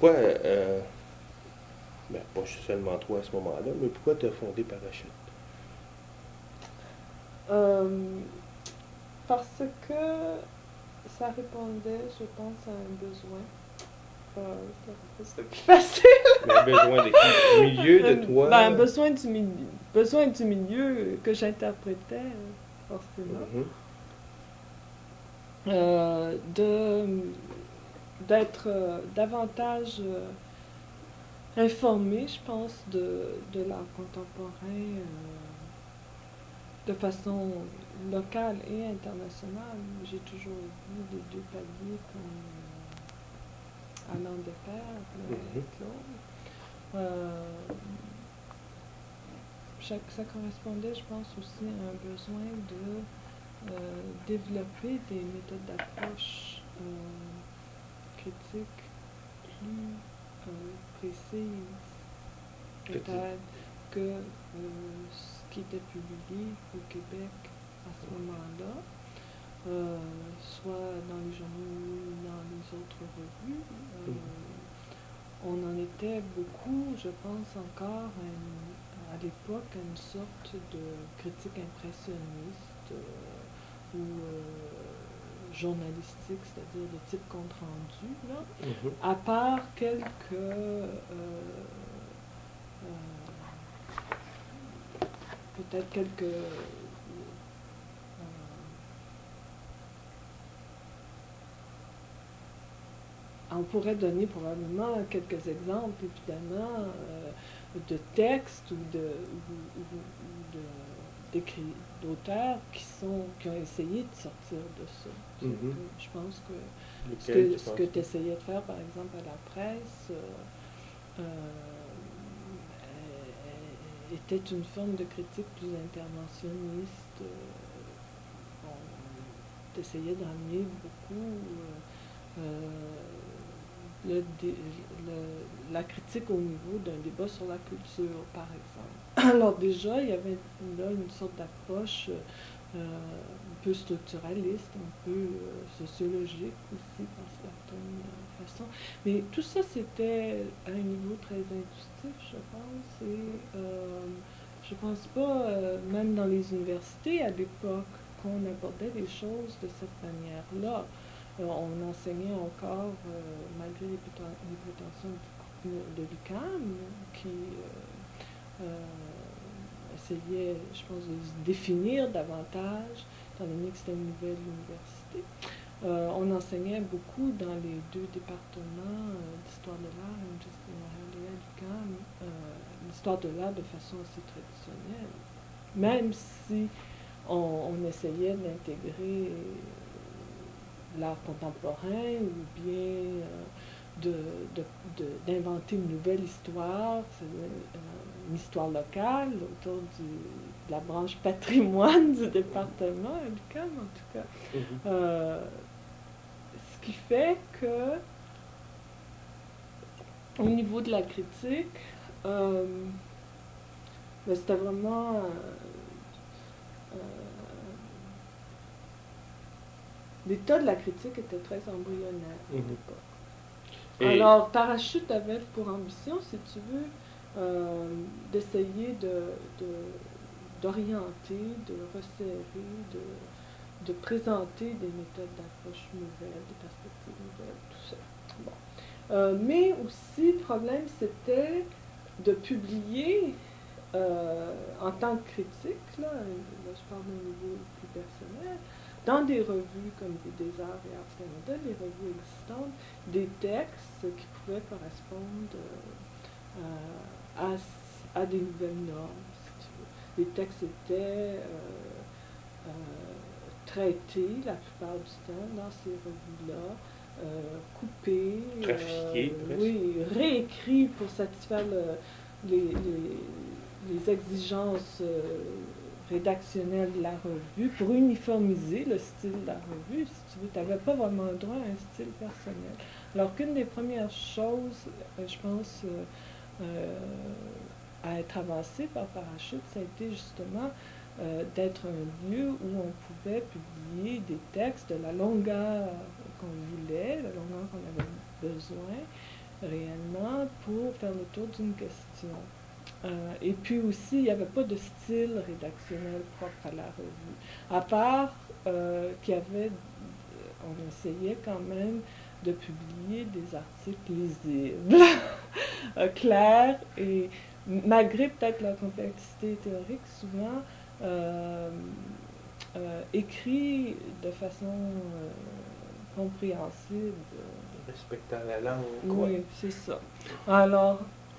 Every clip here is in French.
pourquoi, pas seulement toi à ce moment-là, mais pourquoi tu as fondé Parachute? Parce que ça répondait, je pense, à un besoin. C'est plus facile. Mais besoin de qui? Du milieu, de toi? Besoin du milieu que j'interprétais, forcément. Mhm. D'être davantage informé, je pense, de l'art contemporain de façon locale et internationale. J'ai toujours vu les deux paliers comme allant de pair, l'un avec l'autre. Ça correspondait, je pense, aussi à un besoin de développer des méthodes d'approche critiques plus précises, peut-être, que ce qui était publié au Québec à ce moment-là, soit dans les journaux ou dans les autres revues. On en était beaucoup, je pense encore à l'époque, à une sorte de critique impressionniste ou journalistique, c'est-à-dire de type compte-rendu, là, à part peut-être quelques on pourrait donner probablement quelques exemples, évidemment, de textes ou d'auteurs qui ont essayé de sortir de ça. Je pense que ce que tu essayais de faire, par exemple, à la presse, était une forme de critique plus interventionniste. Tu essayais de ramener beaucoup la critique au niveau d'un débat sur la culture, par exemple. Alors déjà, il y avait là une sorte d'approche un peu structuraliste, un peu sociologique aussi, par certaines façons. Mais tout ça, c'était à un niveau très intuitif, je pense, et je pense pas, même dans les universités à l'époque, qu'on abordait les choses de cette manière-là. On enseignait encore, malgré les prétentions de l'UQAM, qui essayait, je pense, de se définir davantage, étant donné que c'était une nouvelle université. On enseignait beaucoup dans les deux départements d'histoire de l'art et de l'UQAM, l'histoire de l'art de façon assez traditionnelle, même si on essayait d'intégrer l'art contemporain ou bien d'inventer une nouvelle histoire, une histoire locale autour de la branche patrimoine du département, l'UQAM en tout cas. Ce qui fait que au niveau de la critique, c'était vraiment l'état de la critique était très embryonnaire à l'époque. Alors, Parachute avait pour ambition, si tu veux, d'essayer d'orienter, de resserrer, de présenter des méthodes d'approche nouvelles, des perspectives nouvelles, tout ça. Bon. Mais aussi, le problème, c'était de publier en tant que critique, là je parle d'un niveau plus personnel, dans des revues comme des Arts et Arts Canada, des revues existantes, des textes qui pouvaient correspondre à des nouvelles normes, si tu veux. Les textes étaient traités la plupart du temps dans ces revues-là, coupés, trafiqués, oui, réécrits pour satisfaire les exigences rédactionnelles de la revue, pour uniformiser le style de la revue, si tu veux. Tu n'avais pas vraiment droit à un style personnel. Alors qu'une des premières choses, je pense, à être avancée par Parachute, ça a été justement d'être un lieu où on pouvait publier des textes de la longueur qu'on voulait, la longueur qu'on avait besoin, réellement pour faire le tour d'une question. Et puis aussi, il n'y avait pas de style rédactionnel propre à la revue. À part qu'il y avait, on essayait quand même de publier des articles lisibles, clairs, et malgré peut-être la complexité théorique, souvent écrits de façon compréhensible. Respectant la langue. Oui, c'est ça. Alors,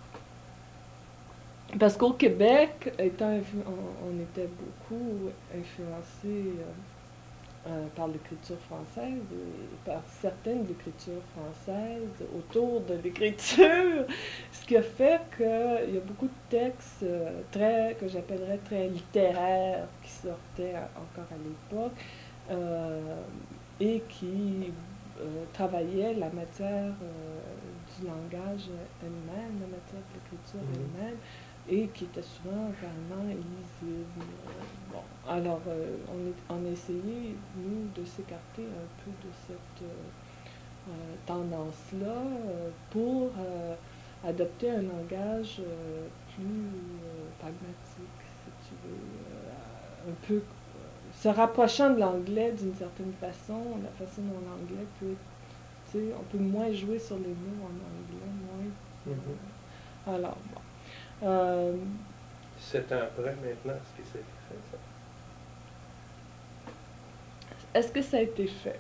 parce qu'au Québec, on était beaucoup influencé par l'écriture française et par certaines écritures françaises autour de l'écriture, ce qui a fait qu'il y a beaucoup de textes que j'appellerais très littéraires qui sortaient encore à l'époque et qui travaillaient la matière du langage elle-même, la matière de l'écriture elle-même, et qui était souvent vraiment illisible. Bon, alors, on a essayé, nous, de s'écarter un peu de cette tendance-là pour adopter un langage plus pragmatique, si tu veux, un peu se rapprochant de l'anglais d'une certaine façon, la façon dont l'anglais peut être, tu sais, on peut moins jouer sur les mots en anglais, moins. Alors, bon. 7 ans après, maintenant, est-ce que c'est fait, ça? Est-ce que ça a été fait?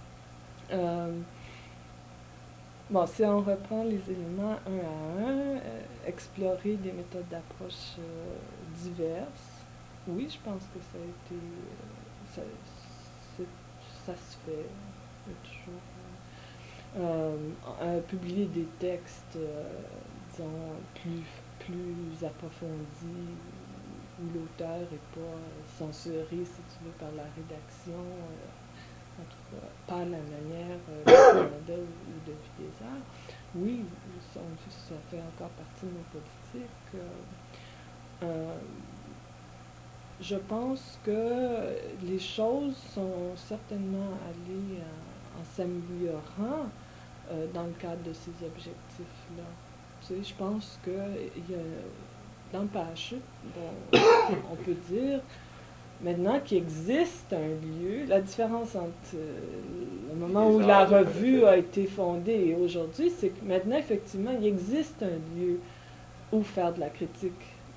Bon, si on reprend les éléments un à un, explorer des méthodes d'approche diverses, oui, je pense que ça a été... ça se fait toujours. Publier des textes, disons, plus approfondis, où l'auteur n'est pas censuré, si tu veux, par la rédaction, en tout cas, par la manière de Canada ou de Vie des Arts. Oui, ça fait encore partie de nos politiques. Je pense que les choses sont certainement allées en s'améliorant dans le cadre de ces objectifs-là. Tu sais, je pense que dans le parachute, bon, on peut dire maintenant qu'il existe un lieu, la différence entre le moment où la revue a été fondée et aujourd'hui, c'est que maintenant, effectivement, il existe un lieu où faire de la critique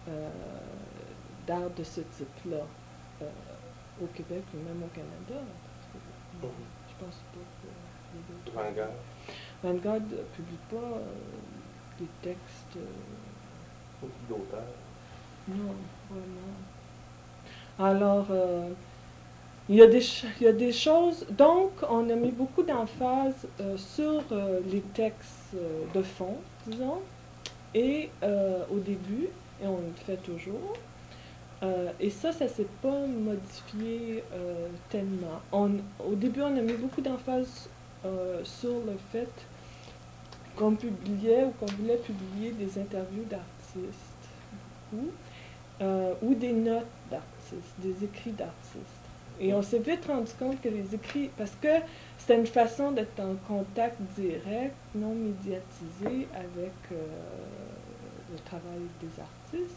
d'art de ce type-là, au Québec ou même au Canada. Je pense pas que Vanguard. Vanguard ne publie pas des textes... d'auteurs. Non, vraiment. Alors, il y a des choses... Donc, on a mis beaucoup d'emphase sur les textes de fond, disons, et au début, et on le fait toujours. Et ça ne s'est pas modifié tellement. Au début, on a mis beaucoup d'emphase sur le fait qu'on publiait ou qu'on voulait publier des interviews d'artistes ou des notes d'artistes, des écrits d'artistes. Et on s'est vite rendu compte que les écrits, parce que c'était une façon d'être en contact direct, non médiatisé avec le travail des artistes,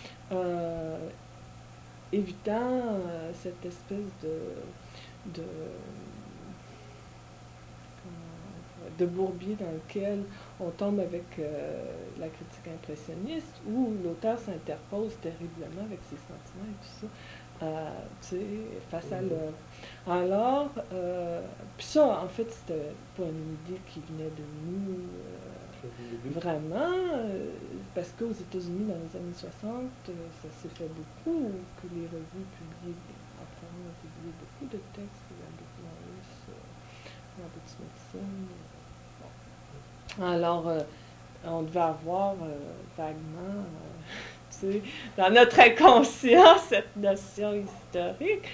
évitant cette espèce de bourbier dans lequel on tombe avec la critique impressionniste, où l'auteur s'interpose terriblement avec ses sentiments et tout ça, tu sais, face à l'œuvre. Alors, puis ça, en fait, c'était pas une idée qui venait de nous vraiment, parce qu'aux États-Unis, dans les années 60, ça s'est fait beaucoup, que les revues publiaient, après on a publié beaucoup de textes, Robert Morris, Robert Smithson. Bon. Alors, on devait avoir vaguement, tu sais, dans notre inconscient, cette notion historique,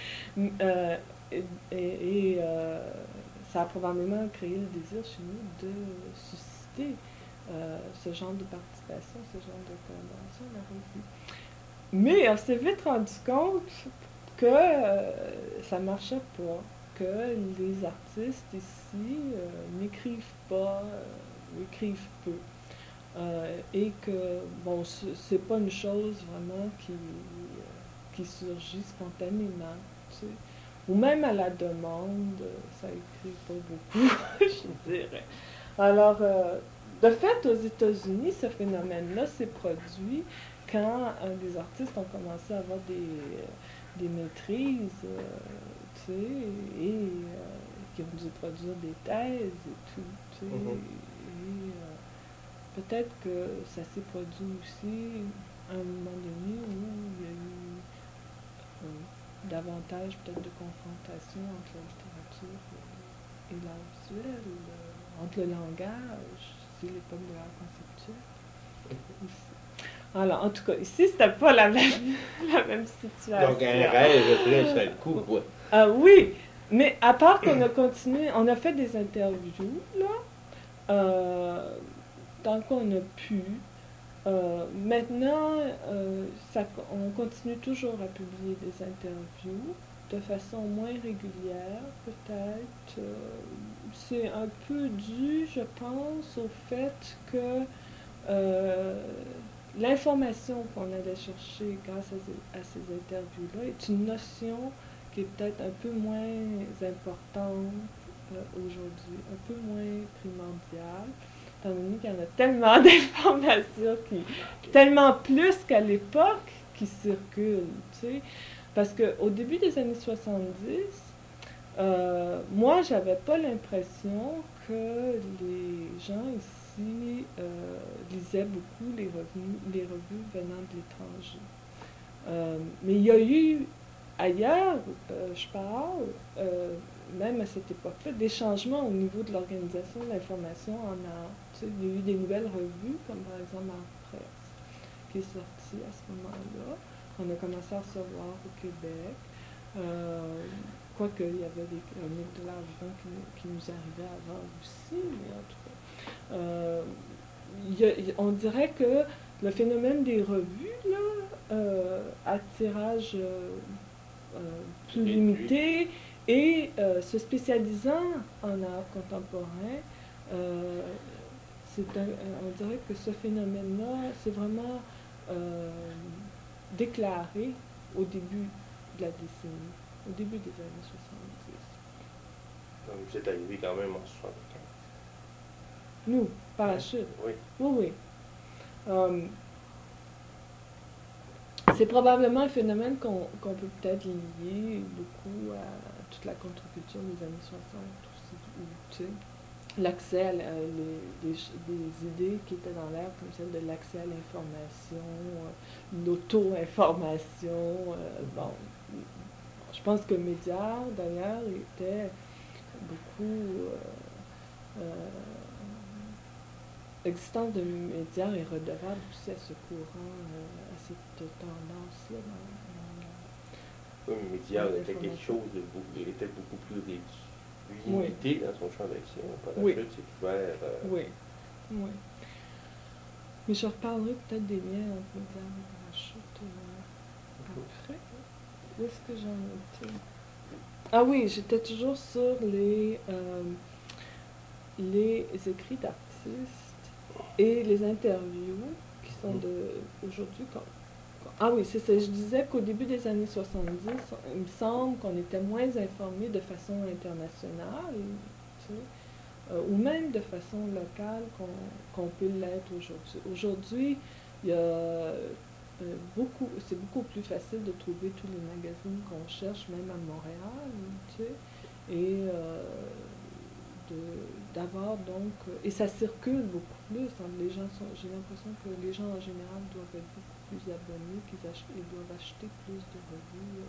et ça a probablement créé le désir chez nous de susciter ce genre de participation, ce genre de collaboration à la revue. Mais on s'est vite rendu compte que ça ne marchait pas, que les artistes ici n'écrivent pas ou écrivent peu. Et que, bon, c'est pas une chose vraiment qui surgit spontanément, tu sais. Ou même à la demande, ça écrit pas beaucoup, je dirais. Alors, de fait, aux États-Unis, ce phénomène-là s'est produit quand les artistes ont commencé à avoir des maîtrises, tu sais, et qui ont dû produire des thèses et tout, tu sais. Et peut-être que ça s'est produit aussi à un moment donné où il y a eu davantage peut-être de confrontation entre la littérature et l'art visuel, entre le langage, c'est l'époque de l'art conceptuel. Ici. Alors, en tout cas, ici, c'était pas la même situation. Donc, un rêve après, ça le coup, quoi. Oui, mais à part qu'on a continué, on a fait des interviews, là, tant qu'on a pu. Maintenant, on continue toujours à publier des interviews de façon moins régulière, peut-être. C'est un peu dû, je pense, au fait que l'information qu'on allait chercher grâce à ces interviews-là est une notion qui est peut-être un peu moins importante aujourd'hui, un peu moins primordiale, étant donné qu'il y en a tellement d'informations, tellement plus qu'à l'époque, qui circulent, tu sais. Parce qu'au début des années 70, moi, j'avais pas l'impression que les gens ici lisaient beaucoup les revues venant de l'étranger. Mais il y a eu ailleurs, je parle, même à cette époque-là, des changements au niveau de l'organisation de l'information en art. Tu sais, il y a eu des nouvelles revues, comme par exemple Art Presse, qui est sortie à ce moment-là. On a commencé à recevoir au Québec. Quoique, il y avait des chroniques de l'art vivant qui nous arrivaient avant aussi, mais en tout cas, on dirait que le phénomène des revues, là, à tirage plus limité et se spécialisant en art contemporain, on dirait que ce phénomène-là s'est vraiment déclaré au début de la décennie, au début des années 70. Donc, vous êtes arrivé quand même en 75. Nous, par la suite. Oui. Oui, oui. C'est probablement un phénomène qu'on peut peut-être lier beaucoup à toute la contre-culture des années 60 aussi, où, tu sais, l'accès à des idées qui étaient dans l'air, comme celle de l'accès à l'information, l'auto-information. Bon, je pense que Médias, d'ailleurs, était beaucoup... l'existence de Médias est redevable aussi à ce courant, à cette tendance-là. Oui, mais Médias était quelque chose de il était beaucoup plus limité dans son champ d'action. Par la suite, c'est ouvert. Oui, oui. Mais je reparlerai peut-être des liens entre Médias et Parachute après. Où est-ce que j'en étais? Ah oui, j'étais toujours sur les écrits d'artistes et les interviews qui sont aujourd'hui. Ah oui, c'est ça. Je disais qu'au début des années 70, il me semble qu'on était moins informés de façon internationale, tu sais, ou même de façon locale qu'on peut l'être aujourd'hui. Aujourd'hui, il y a c'est beaucoup plus facile de trouver tous les magazines qu'on cherche, même à Montréal, tu sais, et d'avoir donc... et ça circule beaucoup plus. J'ai l'impression que les gens en général doivent être beaucoup plus abonnés, ils doivent acheter plus de revues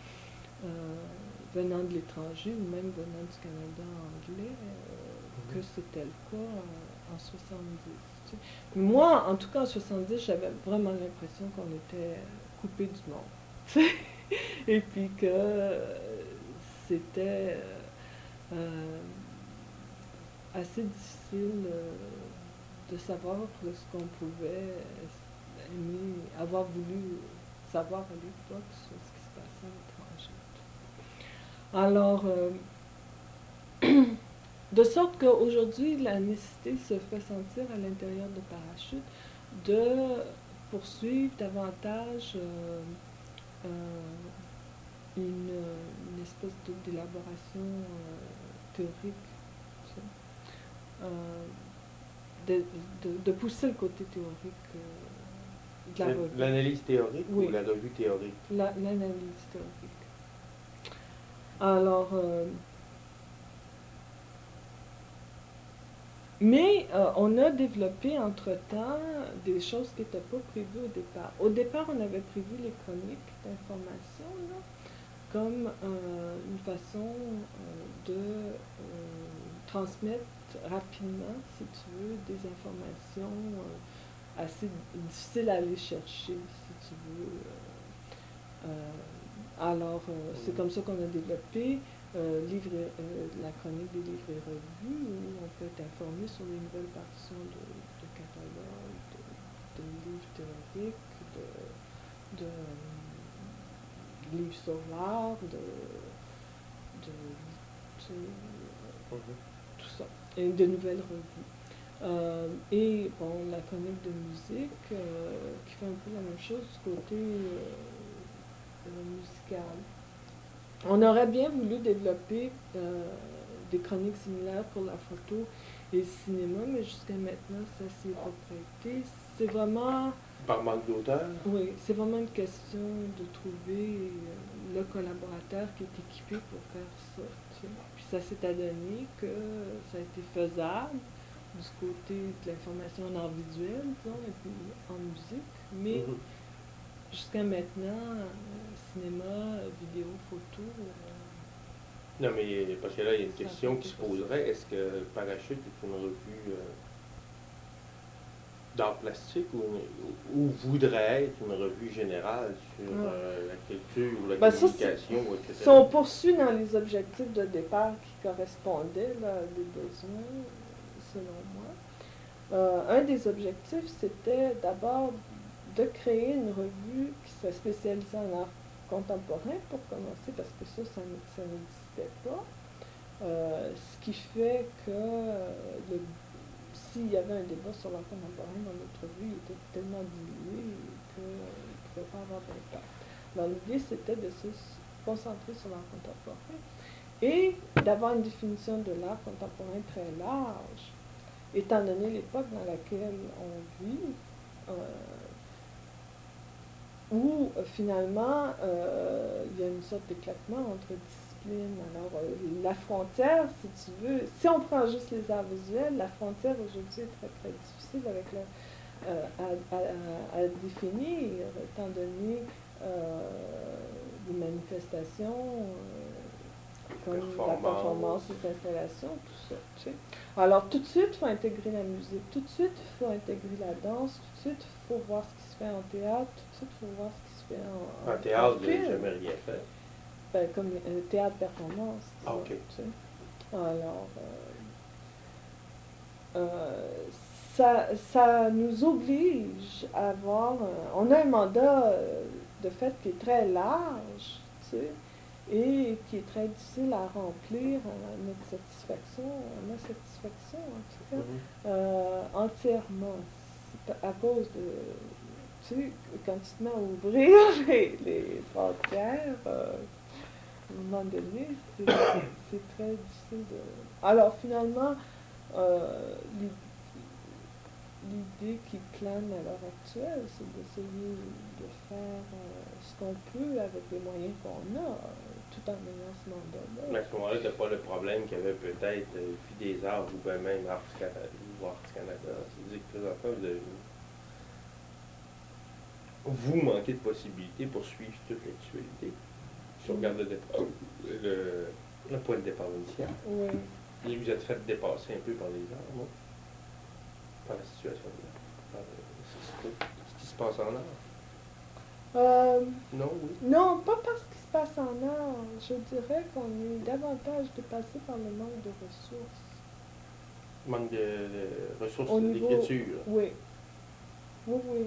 venant de l'étranger ou même venant du Canada anglais que c'était le cas en 70. Tu sais. Moi, en tout cas en 70, j'avais vraiment l'impression qu'on était coupé du monde. Et puis que c'était assez difficile de savoir ce qu'on pouvait avoir voulu savoir à l'époque sur ce qui se passait à l'étranger. Alors, De sorte qu'aujourd'hui, la nécessité se fait sentir à l'intérieur de Parachute de poursuivre davantage une espèce d'élaboration théorique, tu sais. De pousser le côté théorique de la revue. L'analyse théorique Oui. ou la revue théorique? L'analyse théorique. Alors, mais on a développé entre-temps des choses qui n'étaient pas prévues au départ. Au départ, on avait prévu les chroniques d'information, là, comme une façon de transmettre rapidement, si tu veux, des informations assez difficiles à aller chercher, si tu veux. Alors, c'est comme ça qu'on a développé la chronique des livres et revues, où on peut être informé sur les nouvelles parutions de catalogues, de livres théoriques, de livres sur l'art, tout ça, et de nouvelles revues. Et bon, la chronique de musique, qui fait un peu la même chose du côté musical. On aurait bien voulu développer des chroniques similaires pour la photo et le cinéma, mais jusqu'à maintenant, ça s'y est pas prêté. C'est vraiment... Par manque d'auteur? Oui, c'est vraiment une question de trouver le collaborateur qui est équipé pour faire ça. Tu sais. Puis ça s'est adonné que ça a été faisable du côté de l'information en art visuel, disons, et puis en musique, mais jusqu'à maintenant, cinéma, vidéo, photo... Non, mais parce que là, il y a une question qui se poserait. Est-ce que Parachute est une revue d'art plastique ou voudrait être une revue générale sur la culture ou la communication, etc.? Si on poursuit dans les objectifs de départ qui correspondaient là, à des besoins, selon moi, un des objectifs, c'était d'abord de créer une revue qui serait spécialisée en art contemporain, pour commencer, parce que ça n'existait pas. Ce qui fait que s'il y avait un débat sur l'art contemporain dans notre revue, il était tellement dilué qu'il ne pouvait pas avoir d'impact. Alors l'idée, c'était de se concentrer sur l'art contemporain et d'avoir une définition de l'art contemporain très large, étant donné l'époque dans laquelle on vit, où finalement il y a une sorte d'éclatement entre disciplines. Alors la frontière, si tu veux, si on prend juste les arts visuels, la frontière aujourd'hui est très très difficile avec à définir, étant donné des manifestations comme la performance, les installations, tout ça. Tu sais. Alors tout de suite, il faut intégrer la musique, tout de suite, il faut intégrer la danse, tout de suite, il faut voir ce qui se fait en théâtre, tout de suite, il faut voir ce qui se fait en théâtre, vous n'avez jamais rien fait? Ben, comme théâtre performance. Ah, ok. Tu sais. Alors, ça nous oblige à avoir... on a un mandat de fait qui est très large, tu sais, et qui est très difficile à remplir à notre satisfaction, à ma satisfaction en tout cas, entièrement. C'est à cause de... Tu sais, quand tu te mets à ouvrir les frontières, à un moment donné, c'est très difficile de... Alors finalement, l'idée qui plane à l'heure actuelle, c'est d'essayer de faire ce qu'on peut avec les moyens qu'on a, tout en ayant ce mandat-là. Mais à ce moment-là, tu n'as pas le problème qu'il y avait peut-être Vie des Arts ou bien même Arts Canada. C'est-à-dire que présentement, vous manquez de possibilités pour suivre toute l'actualité. Si on regarde le point de départ initial. Oui. Et vous êtes fait dépasser un peu par les arts, non? Par la situation par ce qui se passe en art. Non, oui. Non, pas par ce qui se passe en art. Je dirais qu'on est davantage dépassé par le manque de ressources. Manque de ressources d'écriture. Oui. Oui, oui.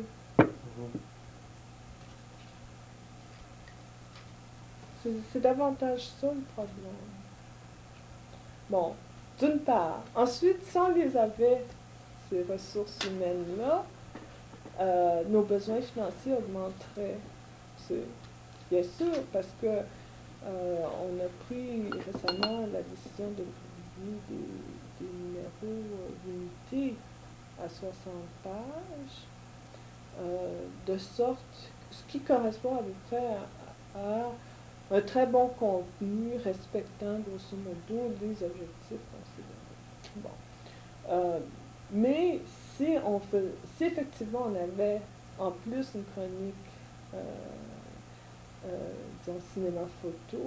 C'est davantage ça le problème. Bon, d'une part. Ensuite, si on les avait, ces ressources humaines-là, nos besoins financiers augmenteraient. C'est bien sûr, parce que on a pris récemment la décision de publier des numéros d'unité à 60 pages, de sorte, ce qui correspond à peu près à un très bon contenu respectant grosso modo les objectifs considérés. Bon. Mais si effectivement on avait en plus une chronique, disons cinéma-photo,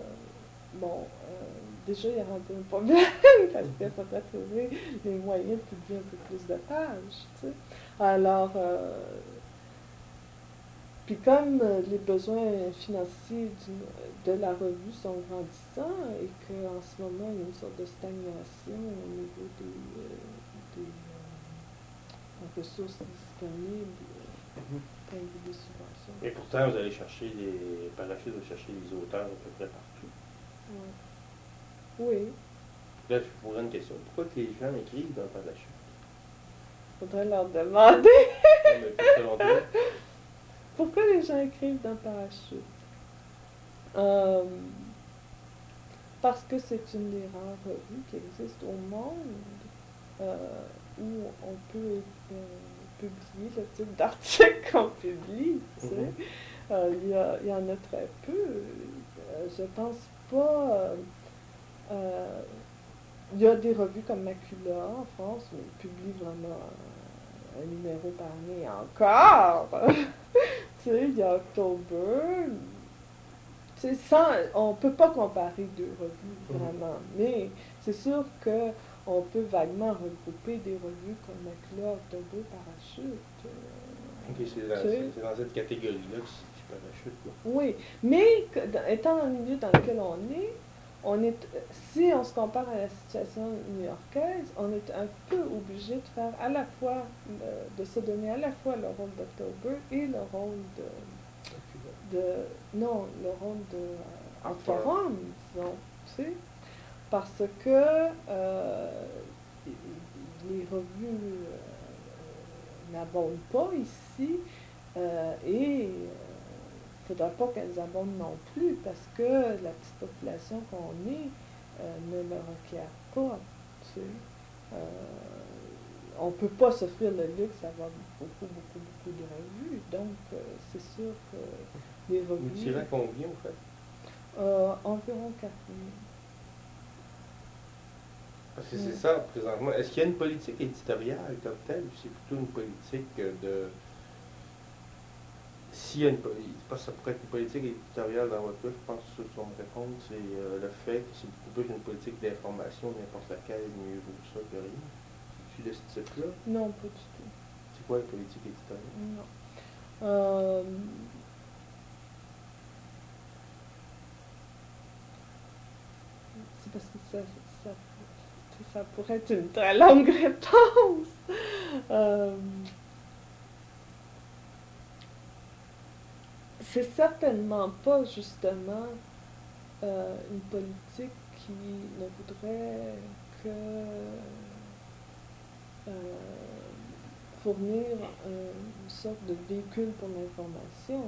déjà il y aura un peu un problème parce qu'il faudrait trouver les moyens de publier un peu plus de pages, tu sais. Alors, puis comme les besoins financiers de la revue sont grandissants et qu'en ce moment il y a une sorte de stagnation au niveau des ressources disponibles, quand il y a des subventions. Et pourtant, vous allez chercher par la suite, vous chercher des auteurs à peu près partout. Ouais. Oui. Là, je vous poserai une question. Pourquoi que les gens écrivent dans Parachute? Il faudrait leur demander. Non, mais selon toi? Pourquoi les gens écrivent dans Parachute? Parce que c'est une des rares revues qui existent au monde où on peut publier le type d'article qu'on publie. Tu sais. Il y en a très peu. Je pense pas. Il y a des revues comme Macula en France où ils publient vraiment un numéro par année encore. Tu sais, il y a October. Tu sais, on ne peut pas comparer deux revues, vraiment. Mais c'est sûr qu'on peut vaguement regrouper des revues comme Macula, October, Parachute. Ok, c'est dans cette catégorie-là que tu Parachute, quoi. Oui, mais étant dans le milieu dans lequel si on se compare à la situation new-yorkaise, on est un peu obligé de faire à la fois, de se donner à la fois le rôle d'October et le rôle le rôle en forum, disons, tu sais, parce que les revues n'abondent pas ici et il ne faudra pas qu'elles abondent non plus parce que la petite population qu'on est ne le requiert pas, tu sais. On ne peut pas s'offrir le luxe d'avoir beaucoup de revues, donc c'est sûr que les revues... Vous tirez combien, en fait? Environ 4 000. Parce que c'est ça, présentement. Est-ce qu'il y a une politique éditoriale comme telle, ou c'est plutôt une politique de... S'il y a ça pourrait être une politique éditoriale dans votre cas, je pense que ce qu'on me répond, c'est le fait que c'est beaucoup plus une politique d'information, n'importe laquelle, mieux vaut ça que rien. C'est-tu de ce type-là? Non, pas du tout. C'est quoi la politique éditoriale? Non. C'est parce que ça pourrait être une très longue réponse. C'est certainement pas justement une politique qui ne voudrait que fournir une sorte de véhicule pour l'information.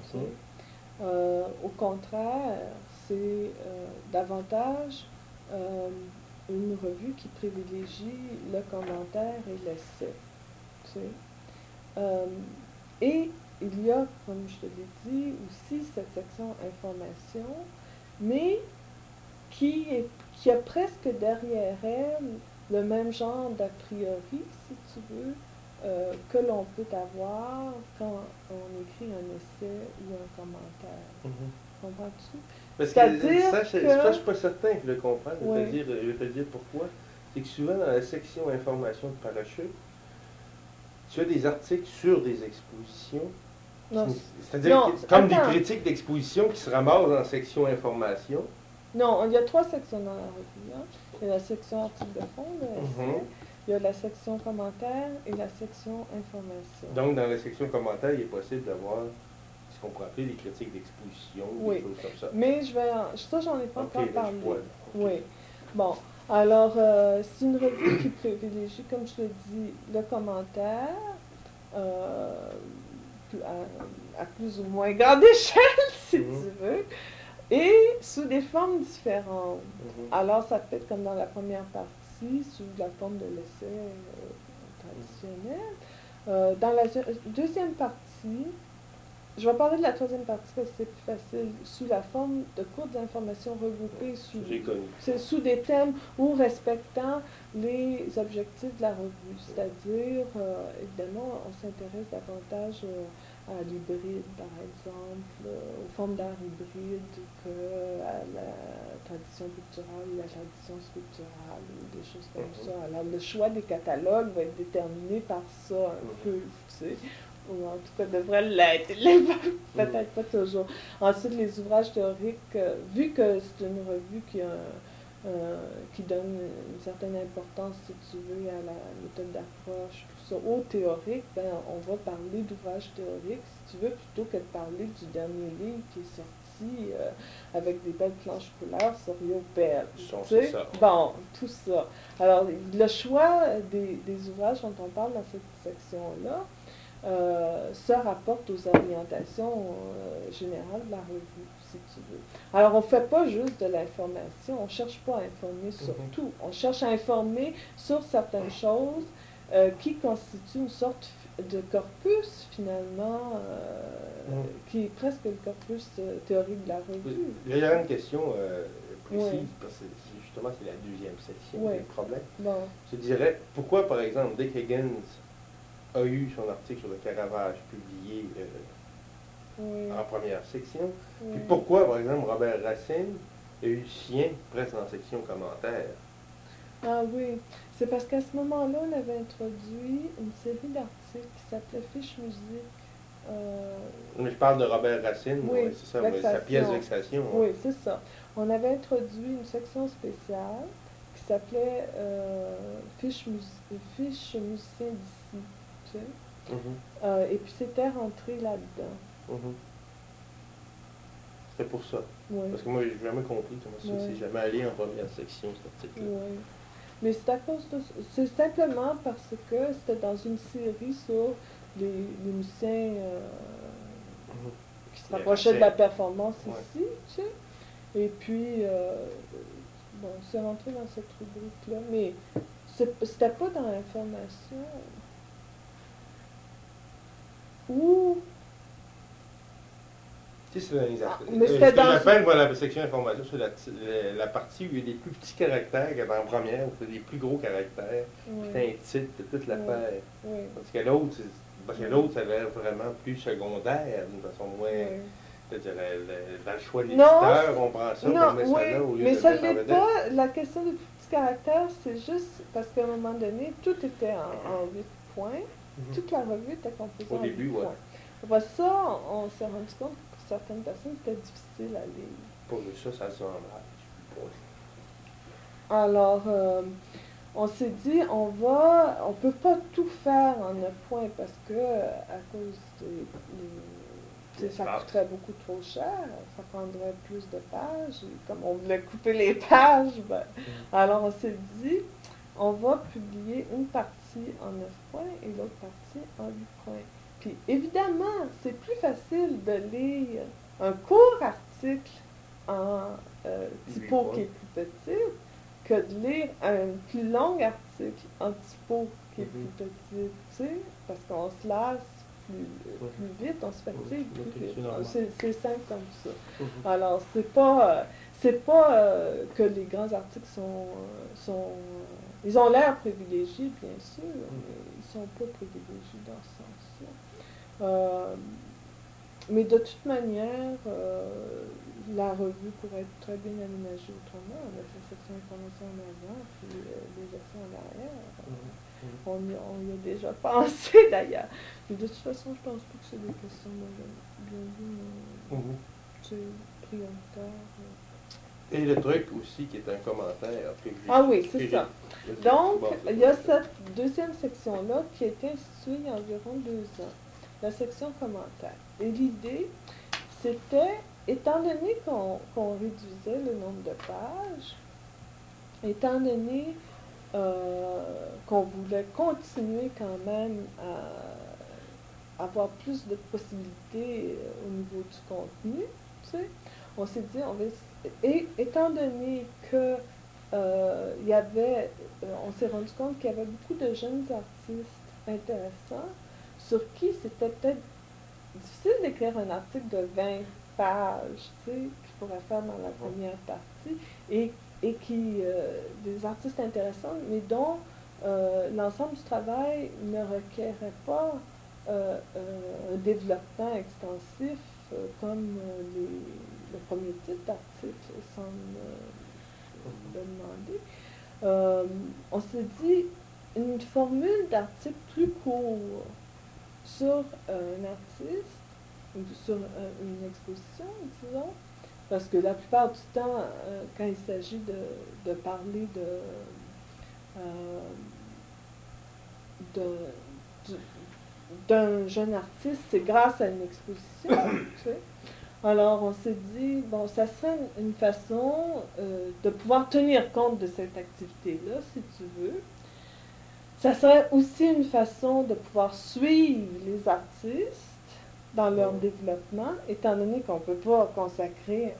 Au contraire, c'est davantage une revue qui privilégie le commentaire et l'essai. Tu sais. Et il y a, comme je te l'ai dit, aussi cette section information, mais qui a presque derrière elle le même genre d'a priori, si tu veux, que l'on peut avoir quand on écrit un essai ou un commentaire. Comprends-tu? Parce que ça, je suis pas certain que je le comprenne. Je vais te dire pourquoi. C'est que souvent, dans la section information de Parachute, tu as des articles sur des expositions. C'est-à-dire comme des critiques d'exposition qui se ramassent dans la section information. Non, il y a 3 sections dans la revue. Hein. Il y a la section articles de fond, il y a la section commentaires et la section information. Donc, dans la section commentaires, il est possible d'avoir ce qu'on pourrait appeler des critiques d'exposition, des choses comme ça. Mais ça, j'en ai pas encore parlé. Oui. Bon. Alors, c'est une revue qui privilégie, comme je le dis, le commentaire à plus ou moins grande échelle, si tu veux, et sous des formes différentes. Alors, ça peut être comme dans la première partie, sous la forme de l'essai traditionnel. Dans la deuxième partie, je vais parler de la troisième partie parce que c'est plus facile, sous la forme de courtes informations regroupées sous des thèmes ou respectant les objectifs de la revue. C'est-à-dire, évidemment, on s'intéresse davantage à l'hybride, par exemple, aux formes d'art hybride qu'à la tradition picturale, la tradition sculpturale, ou des choses comme ça. Alors, le choix des catalogues va être déterminé par ça un peu, tu sais. Ou en tout cas devrait l'être. Peut-être pas toujours. Ensuite, les ouvrages théoriques, vu que c'est une revue qui donne une certaine importance, si tu veux, à la méthode d'approche, tout ça, au théorique, ben, on va parler d'ouvrages théoriques, si tu veux, plutôt que de parler du dernier livre qui est sorti avec des belles planches couleurs sur Rio Bell. C'est ça. Bon, tout ça. Alors, le choix des ouvrages dont on parle dans cette section-là, se rapporte aux orientations générales de la revue, si tu veux. Alors, on ne fait pas juste de l'information, on ne cherche pas à informer sur tout. On cherche à informer sur certaines choses qui constituent une sorte de corpus, finalement, qui est presque le corpus théorique de la revue. Il y a une question précise, parce que justement, c'est la deuxième section du problème. Bon. Je dirais, pourquoi, par exemple, Dick Higgins a eu son article sur le Caravage publié en première section. Puis pourquoi, par exemple, Robert Racine a eu le sien presque dans la section commentaires? Ah oui, c'est parce qu'à ce moment-là, on avait introduit une série d'articles qui s'appelait Fiche musique. Mais je parle de Robert Racine, c'est ça, sa pièce Vexation. Oui, c'est ça. On avait introduit une section spéciale qui s'appelait Fiche musicien d'ici. Tu sais? Et puis c'était rentré là-dedans. C'est pour ça. Parce que moi, j'ai jamais compris comment ça s'est jamais allé en première section, cet article-là. Mais c'est à cause de... C'est simplement parce que c'était dans une série sur les musiciens qui se rapprochaient de la performance ici, tu sais. Et puis, bon, c'est rentré dans cette rubrique-là. Mais c'était pas dans l'information. Ou... Tu sais, c'est dans les articles. Ce que j'appelle, la section information, c'est la partie où il y a des plus petits caractères que dans la première, où il y a des plus gros caractères. Puis t'as un titre, t'as toute l'affaire. Parce que l'autre, ça a l'air vraiment plus secondaire, d'une façon moins... Je dirais, dans le choix de l'éditeur, on prend ça, on met ça là au lieu de mais ça mettre en vedette. pas, la question des petits caractères, c'est juste parce qu'à un moment donné, tout était en 8 points. Toute la revue était composée en 8 points. Après ça, on s'est rendu compte que pour certaines personnes, c'était difficile à lire. Pour ça se vend. Alors, on s'est dit, on peut pas tout faire en 9 points parce que, à cause ça coûterait beaucoup trop cher, ça prendrait plus de pages. Et comme on voulait couper les pages, alors on s'est dit, on va publier une partie en 9 points et l'autre partie en 8 points. Puis évidemment, c'est plus facile de lire un court article en typo qui est plus petit que de lire un plus long article en typo qui est plus petit, tu sais, parce qu'on se lasse plus vite, on se fatigue plus vite. C'est simple comme ça. Alors, c'est pas que les grands articles sont ils ont l'air privilégiés, bien sûr, mais ils sont pas privilégiés dans ce sens-là. Mais de toute manière, la revue pourrait être très bien aménagée autrement, avec la section information en avant, puis les actions en arrière. On y a déjà pensé d'ailleurs. Mais de toute façon, je pense pas que c'est des questions bien prioritaires. Et le truc aussi qui est un commentaire. Ah oui, c'est ça. Donc, il y a cette deuxième section-là qui a été instituée il y a environ 2 ans, la section commentaires. Et l'idée, c'était, étant donné qu'on réduisait le nombre de pages, étant donné qu'on voulait continuer quand même à avoir plus de possibilités au niveau du contenu, tu sais, on s'est dit, et étant donné que on s'est rendu compte qu'il y avait beaucoup de jeunes artistes intéressants sur qui c'était peut-être difficile d'écrire un article de 20 pages, tu sais, qu'il pourrait faire dans la première partie, et des artistes intéressants, mais dont l'ensemble du travail ne requérait pas un développement extensif comme le premier type d'article semble le demander. On s'est dit une formule d'article plus court sur un artiste ou sur une exposition, disons, parce que la plupart du temps, quand il s'agit de parler d'un jeune artiste, c'est grâce à une exposition, tu sais. Alors, on s'est dit, bon, ça serait une façon de pouvoir tenir compte de cette activité-là, si tu veux. Ça serait aussi une façon de pouvoir suivre les artistes dans leur développement, étant donné qu'on ne peut pas consacrer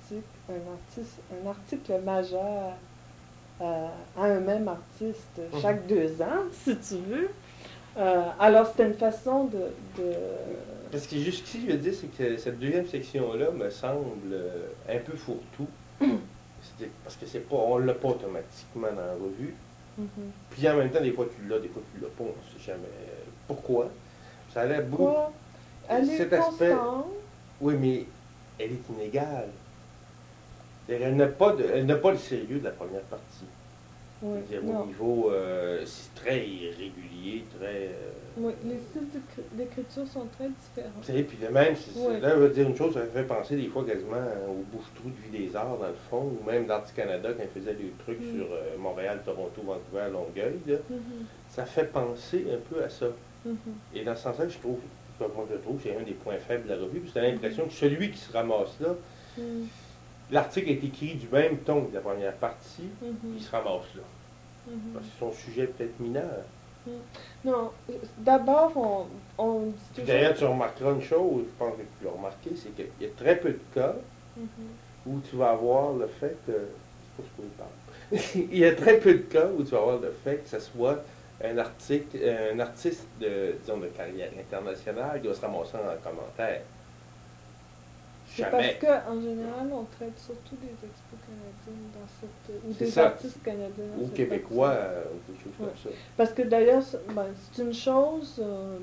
un article majeur à un même artiste chaque 2 ans, si tu veux. Alors, c'était une façon de... Parce que jusqu'ici, je veux dire, c'est que cette deuxième section-là me semble un peu fourre-tout. Parce que on ne l'a pas automatiquement dans la revue. Puis en même temps, des fois tu l'as, des fois tu l'as pas, on ne sait jamais pourquoi. Ça a l'air beaucoup. Elle est constante. Oui, mais elle est inégale. Elle n'a pas le sérieux de la première partie. Oui, au niveau, c'est très irrégulier, très... Oui, les styles d'écriture sont très différents. Tu sais, puis de même, là, je veux dire une chose, ça me fait penser des fois quasiment au bouche-trou de Vie des Arts, dans le fond, ou même d'Arty-Canada, quand ils faisaient des trucs sur Montréal, Toronto, Vancouver, Longueuil, là, ça fait penser un peu à ça. Et dans ce sens-là, je trouve, c'est un des points faibles de la revue, parce que tu as l'impression que celui qui se ramasse là, l'article est écrit du même ton que la première partie, il se ramasse là. Parce que son sujet est peut-être mineur. Non, d'abord, on dit toujours... D'ailleurs, tu remarqueras une chose, je pense que tu l'as remarqué, c'est qu'il y a très peu de cas où tu vas avoir le fait que... Je sais pas ce qu'on parle. Il y a très peu de cas où tu vas avoir le fait que ce soit un artiste disons, de carrière internationale qui va se ramasser en commentaire. C'est parce qu'en général, on traite surtout des expos canadiennes ou des artistes canadiens. Ou québécois, ou quelque chose comme ça. Parce que d'ailleurs, c'est une chose...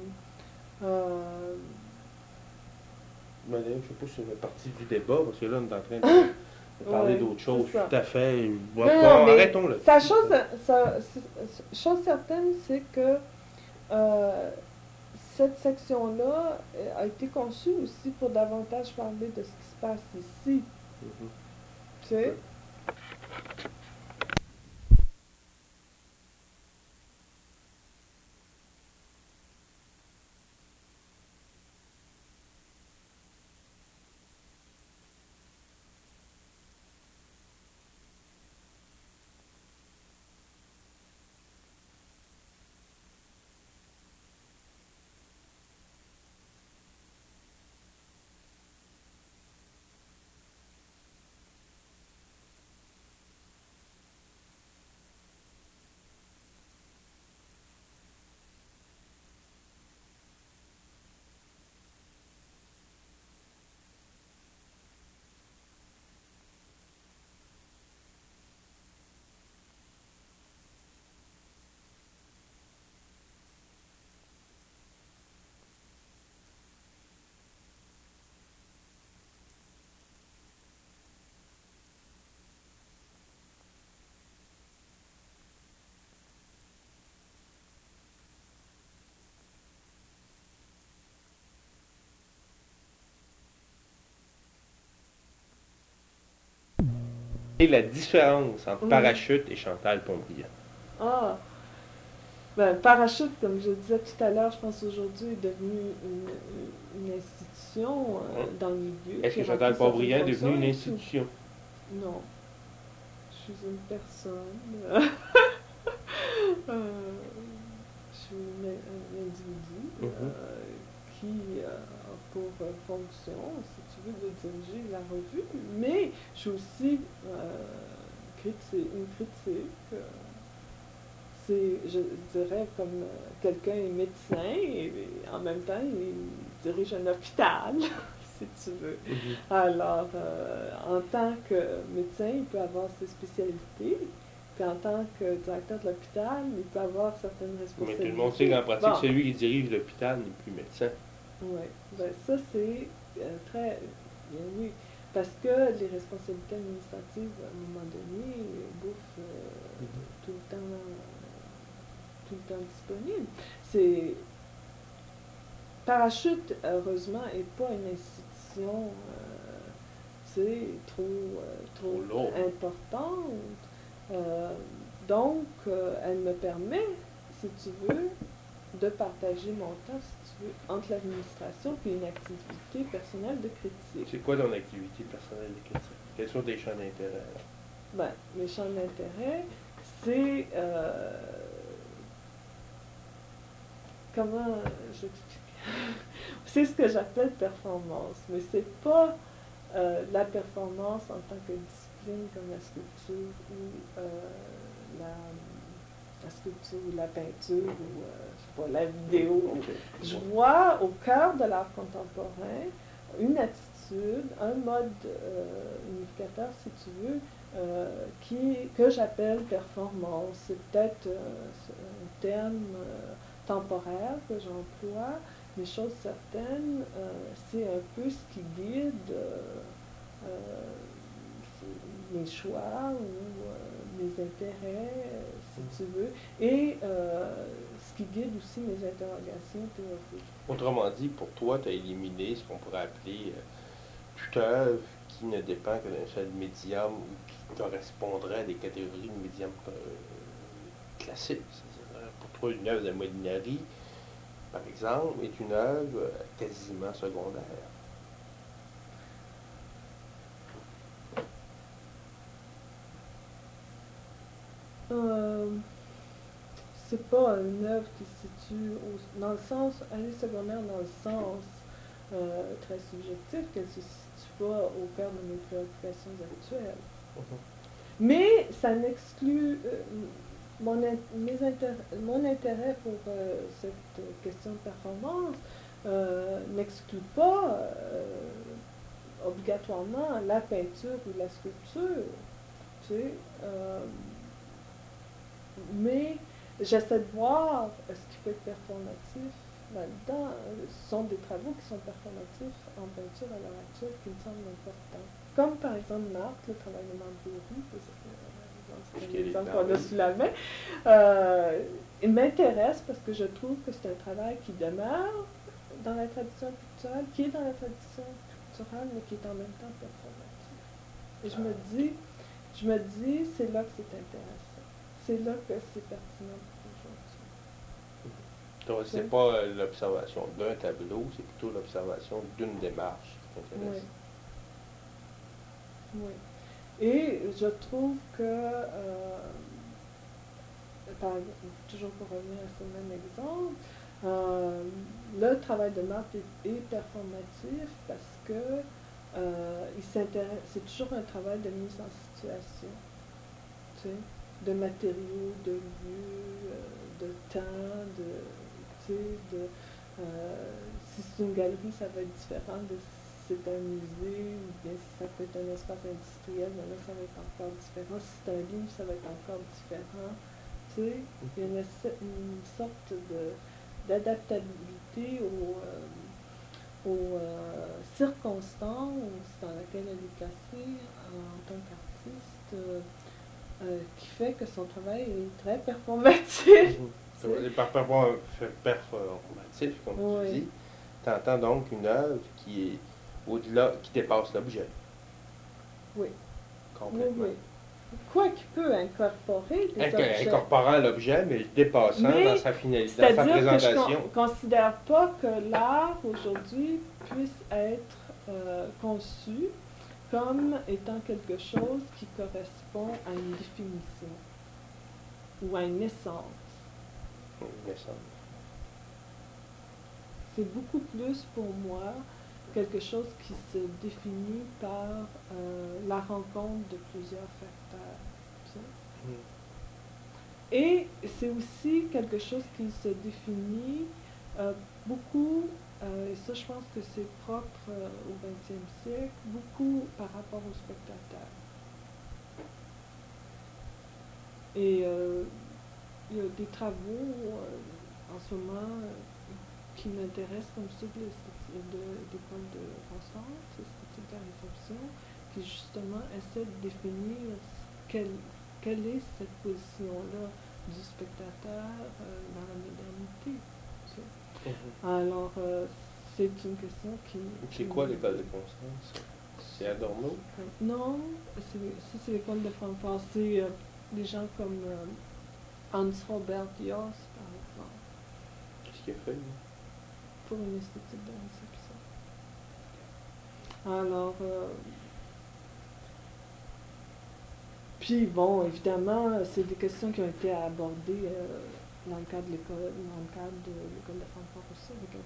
Je ne sais pas si c'est une partie du débat, parce que là, on est en train de parler d'autres choses tout à fait... Arrêtons-le. Chose certaine, c'est que cette section-là a été conçue aussi pour davantage parler de ce qui se passe ici. Tu sais? Et la différence entre Parachute et Chantal Pontbriand? Ah! Parachute, comme je disais tout à l'heure, je pense aujourd'hui est devenu une institution dans le milieu. Est-ce que Chantal Pontbriand est devenue une institution? Non. suis une personne, je suis un individu qui a pour fonction, si tu veux, de diriger la revue, mais je suis aussi une critique. C'est, je dirais, comme quelqu'un est médecin et en même temps il dirige un hôpital, si tu veux. Alors, en tant que médecin, il peut avoir ses spécialités, puis en tant que directeur de l'hôpital, il peut avoir certaines responsabilités. Mais tout le monde sait qu'en pratique, celui qui dirige l'hôpital n'est plus médecin. Oui, ben ça c'est très bien vu, parce que les responsabilités administratives, à un moment donné, bouffent tout le temps disponible. C'est Parachute, heureusement, n'est pas une institution trop importante. Donc, elle me permet, si tu veux, de partager mon temps, si tu veux, entre l'administration et une activité personnelle de critique. C'est quoi ton activité personnelle de critique? Quels sont tes champs d'intérêt? Ben, mes champs d'intérêt, c'est... comment j'explique? C'est ce que j'appelle performance, mais c'est pas la performance en tant que discipline comme la sculpture ou la sculpture ou la peinture ou je sais pas, la vidéo. Je vois au cœur de l'art contemporain une attitude, un mode unificateur, si tu veux, que j'appelle performance. C'est peut-être un terme temporaire que j'emploie, mais chose certaine, c'est un peu ce qui guide mes choix ou mes intérêts, si tu veux, et ce qui guide aussi mes interrogations théoriques. Autrement dit, pour toi, tu as éliminé ce qu'on pourrait appeler toute œuvre qui ne dépend que d'un seul médium ou qui correspondrait à des catégories de médiums classiques. C'est-à-dire, pour toi, une œuvre de Molinari, par exemple, est une œuvre quasiment secondaire. C'est pas une œuvre qui se situe dans le sens, elle est secondaire dans le sens très subjectif, qu'elle ne se situe pas au cœur de mes préoccupations actuelles. Mais ça n'exclut mon intérêt pour cette question de performance n'exclut pas obligatoirement la peinture ou la sculpture, tu sais, mais j'essaie de voir ce qui peut être performatif là-dedans. Ce sont des travaux qui sont performatifs en peinture à l'heure actuelle qui me semblent importants. Comme par exemple Marthe, le travail de Marthe Bourri, c'est l'exemple qu'on a sous la main. Il m'intéresse parce que je trouve que c'est un travail qui demeure dans la tradition culturelle, qui est dans la tradition culturelle, mais qui est en même temps performatif. Et je me dis, c'est là que c'est intéressant. C'est là que c'est pertinent pour aujourd'hui. C'est pas l'observation d'un tableau, c'est plutôt l'observation d'une démarche qui t'intéresse. Oui. Et je trouve que, toujours pour revenir à ce même exemple, le travail de Marthe est performatif parce que c'est toujours un travail de mise en situation, tu sais, de matériaux, de lieux, de temps, si c'est une galerie, ça va être différent de si c'est un musée, ou bien si ça peut être un espace industriel, mais là, ça va être encore différent. Si c'est un livre, ça va être encore différent. Tu sais, il y a une sorte d'adaptabilité aux circonstances dans lesquelles elle est placée en tant qu'artiste, qui fait que son travail est très performatif. Performatif, comme tu dis, tu entends donc une œuvre qui est au-delà, qui dépasse l'objet. Oui. Complètement. Oui. Quoi qu'il peut incorporer des objets. Incorporant l'objet, mais dépassant dans sa finalité, dans sa présentation. C'est-à-dire que je ne considère pas que l'art, aujourd'hui, puisse être conçu comme étant quelque chose qui correspond à une définition ou à une essence. Une essence. C'est beaucoup plus pour moi quelque chose qui se définit par la rencontre de plusieurs facteurs. Et c'est aussi quelque chose qui se définit beaucoup, et ça je pense que c'est propre au XXe siècle, beaucoup par rapport au spectateur. Et il y a des travaux en ce moment qui m'intéressent comme ceux de l'école de Constance, l'esthétique de la réception, qui justement essaie de définir quelle est cette position-là du spectateur dans la modernité. Alors, c'est une question qui... C'est quoi l'école de Constance? C'est Adorno? Non, c'est l'école de Francfort. C'est des gens comme Hans Robert Jost, par exemple. Qu'est-ce qu'il a fait, lui? Pour une esthétique de réception. Alors, puis bon, évidemment, c'est des questions qui ont été abordées dans le cadre de l'école de Francfort aussi, avec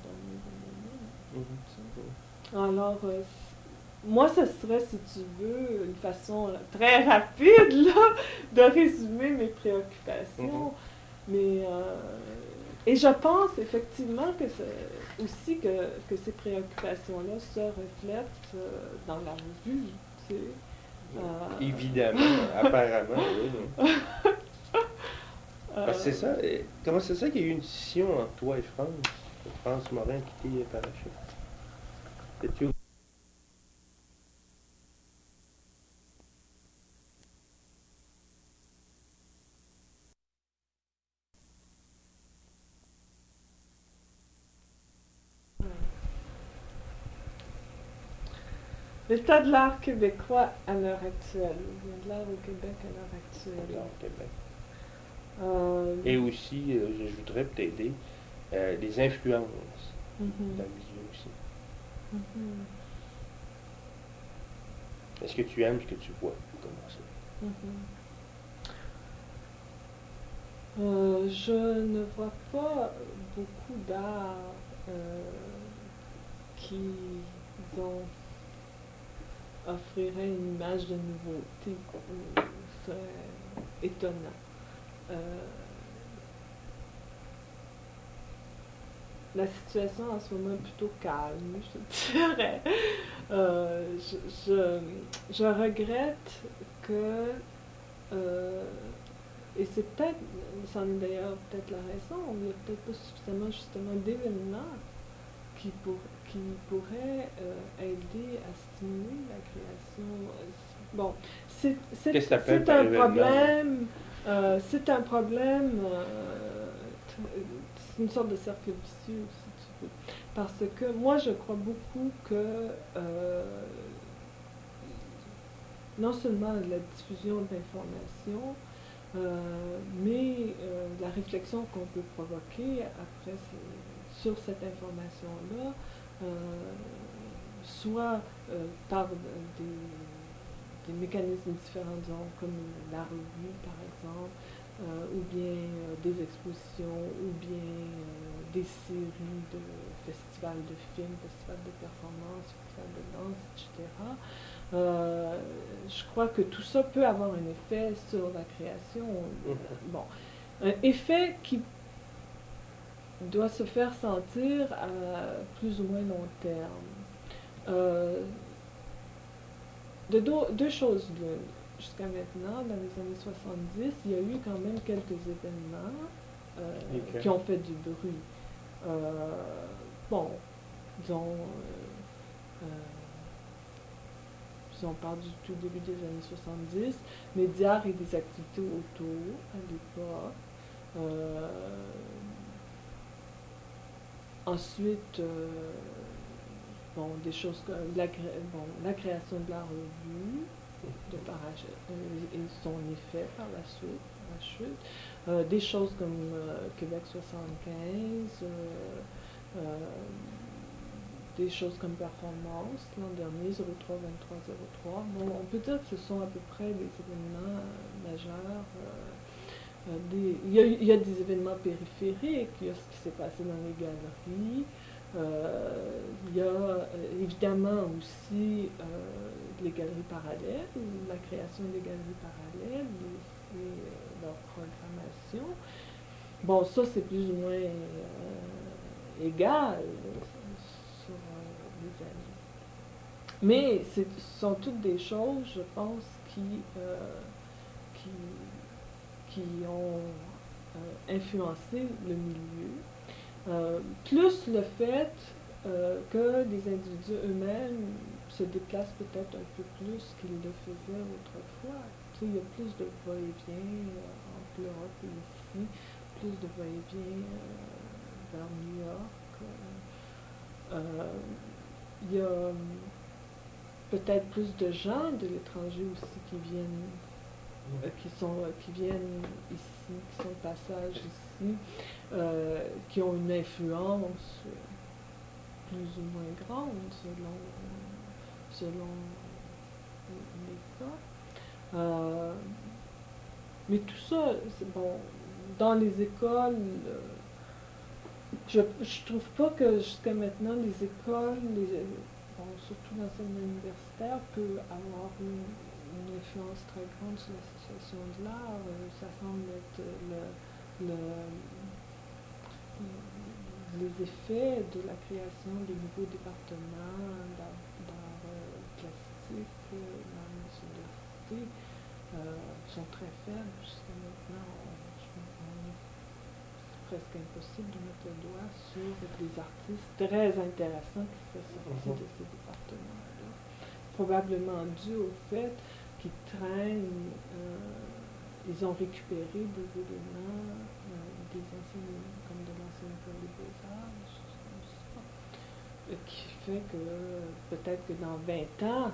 Adorno. Alors, moi, ce serait, si tu veux, une façon très rapide là, de résumer mes préoccupations. Mais et je pense effectivement que aussi que ces préoccupations-là se reflètent dans la revue, tu sais. Évidemment, apparemment, oui. Parce que c'est ça. Comment c'est ça qu'il y a eu une scission entre toi et France Morin qui t'est parachute? L'état de l'art québécois à l'heure actuelle. L'état de l'art au Québec à l'heure actuelle. L'art au Québec. Et aussi, j'ajouterais peut-être les influences dans le milieu aussi. Est-ce que tu aimes ce que tu vois? Comment ça? Je ne vois pas beaucoup d'art qui, disons, offrirait une image de nouveauté. C'est étonnant. La situation en ce moment est plutôt calme, je dirais. Je regrette que, et c'est peut-être, c'en est d'ailleurs peut-être la raison, il n'y a peut-être pas suffisamment justement d'événements qui pourraient aider à stimuler la création. Bon, c'est un problème. C'est un problème. C'est une sorte de cercle vicieux, si tu veux. Parce que moi, je crois beaucoup que non seulement la diffusion d'informations, mais la réflexion qu'on peut provoquer après sur cette information-là, soit par des mécanismes différents, disons, comme la revue, par exemple, ou bien des expositions, ou bien des séries de festivals de films, festivals de performance, festivals de danse, etc. Je crois que tout ça peut avoir un effet sur la création. Bon, un effet qui doit se faire sentir à plus ou moins long terme. Deux choses l'une. Jusqu'à maintenant, dans les années 70, il y a eu quand même quelques événements qui ont fait du bruit. Bon, disons, si on parle du tout début des années 70, Médias et des activités autour à l'époque. Ensuite, bon, des choses comme la création de la revue, et son effet par la chute. Des choses comme Québec 75, des choses comme performance. L'an dernier, 03, 23, 03. Bon, on peut dire que ce sont à peu près des événements majeurs. Il y a des événements périphériques, il y a ce qui s'est passé dans les galeries. Il y a évidemment aussi les galeries parallèles, la création des galeries parallèles et leur programmation. Bon, ça c'est plus ou moins égal sur les années. Mais ce sont toutes des choses, je pense, qui ont influencé le milieu. Plus le fait que les individus eux-mêmes se déplacent peut-être un peu plus qu'ils le faisaient autrefois. Tu sais, il y a plus de va-et-vient entre l'Europe et ici, plus de va-et-vient vers New York. Il y a peut-être plus de gens de l'étranger aussi qui viennent ici, qui sont de passage ici, qui ont une influence plus ou moins grande selon les cas. Mais tout ça, c'est bon. Dans les écoles, je trouve pas que jusqu'à maintenant les écoles, surtout l'enseignement universitaire, peut avoir une influence très grande sur la situation de l'art. Ça semble être les effets de la création de nouveaux départements d'art plastique dans les universités sont très faibles jusqu'à maintenant. C'est presque impossible de mettre le doigt sur des artistes très intéressants qui sont sortis de ces départements-là. Probablement dû au fait qu'ils traînent, ils ont récupéré des éléments des anciennes, comme de l'ancienne école des beaux-arts, des choses comme ça, qui fait que peut-être que dans 20 ans,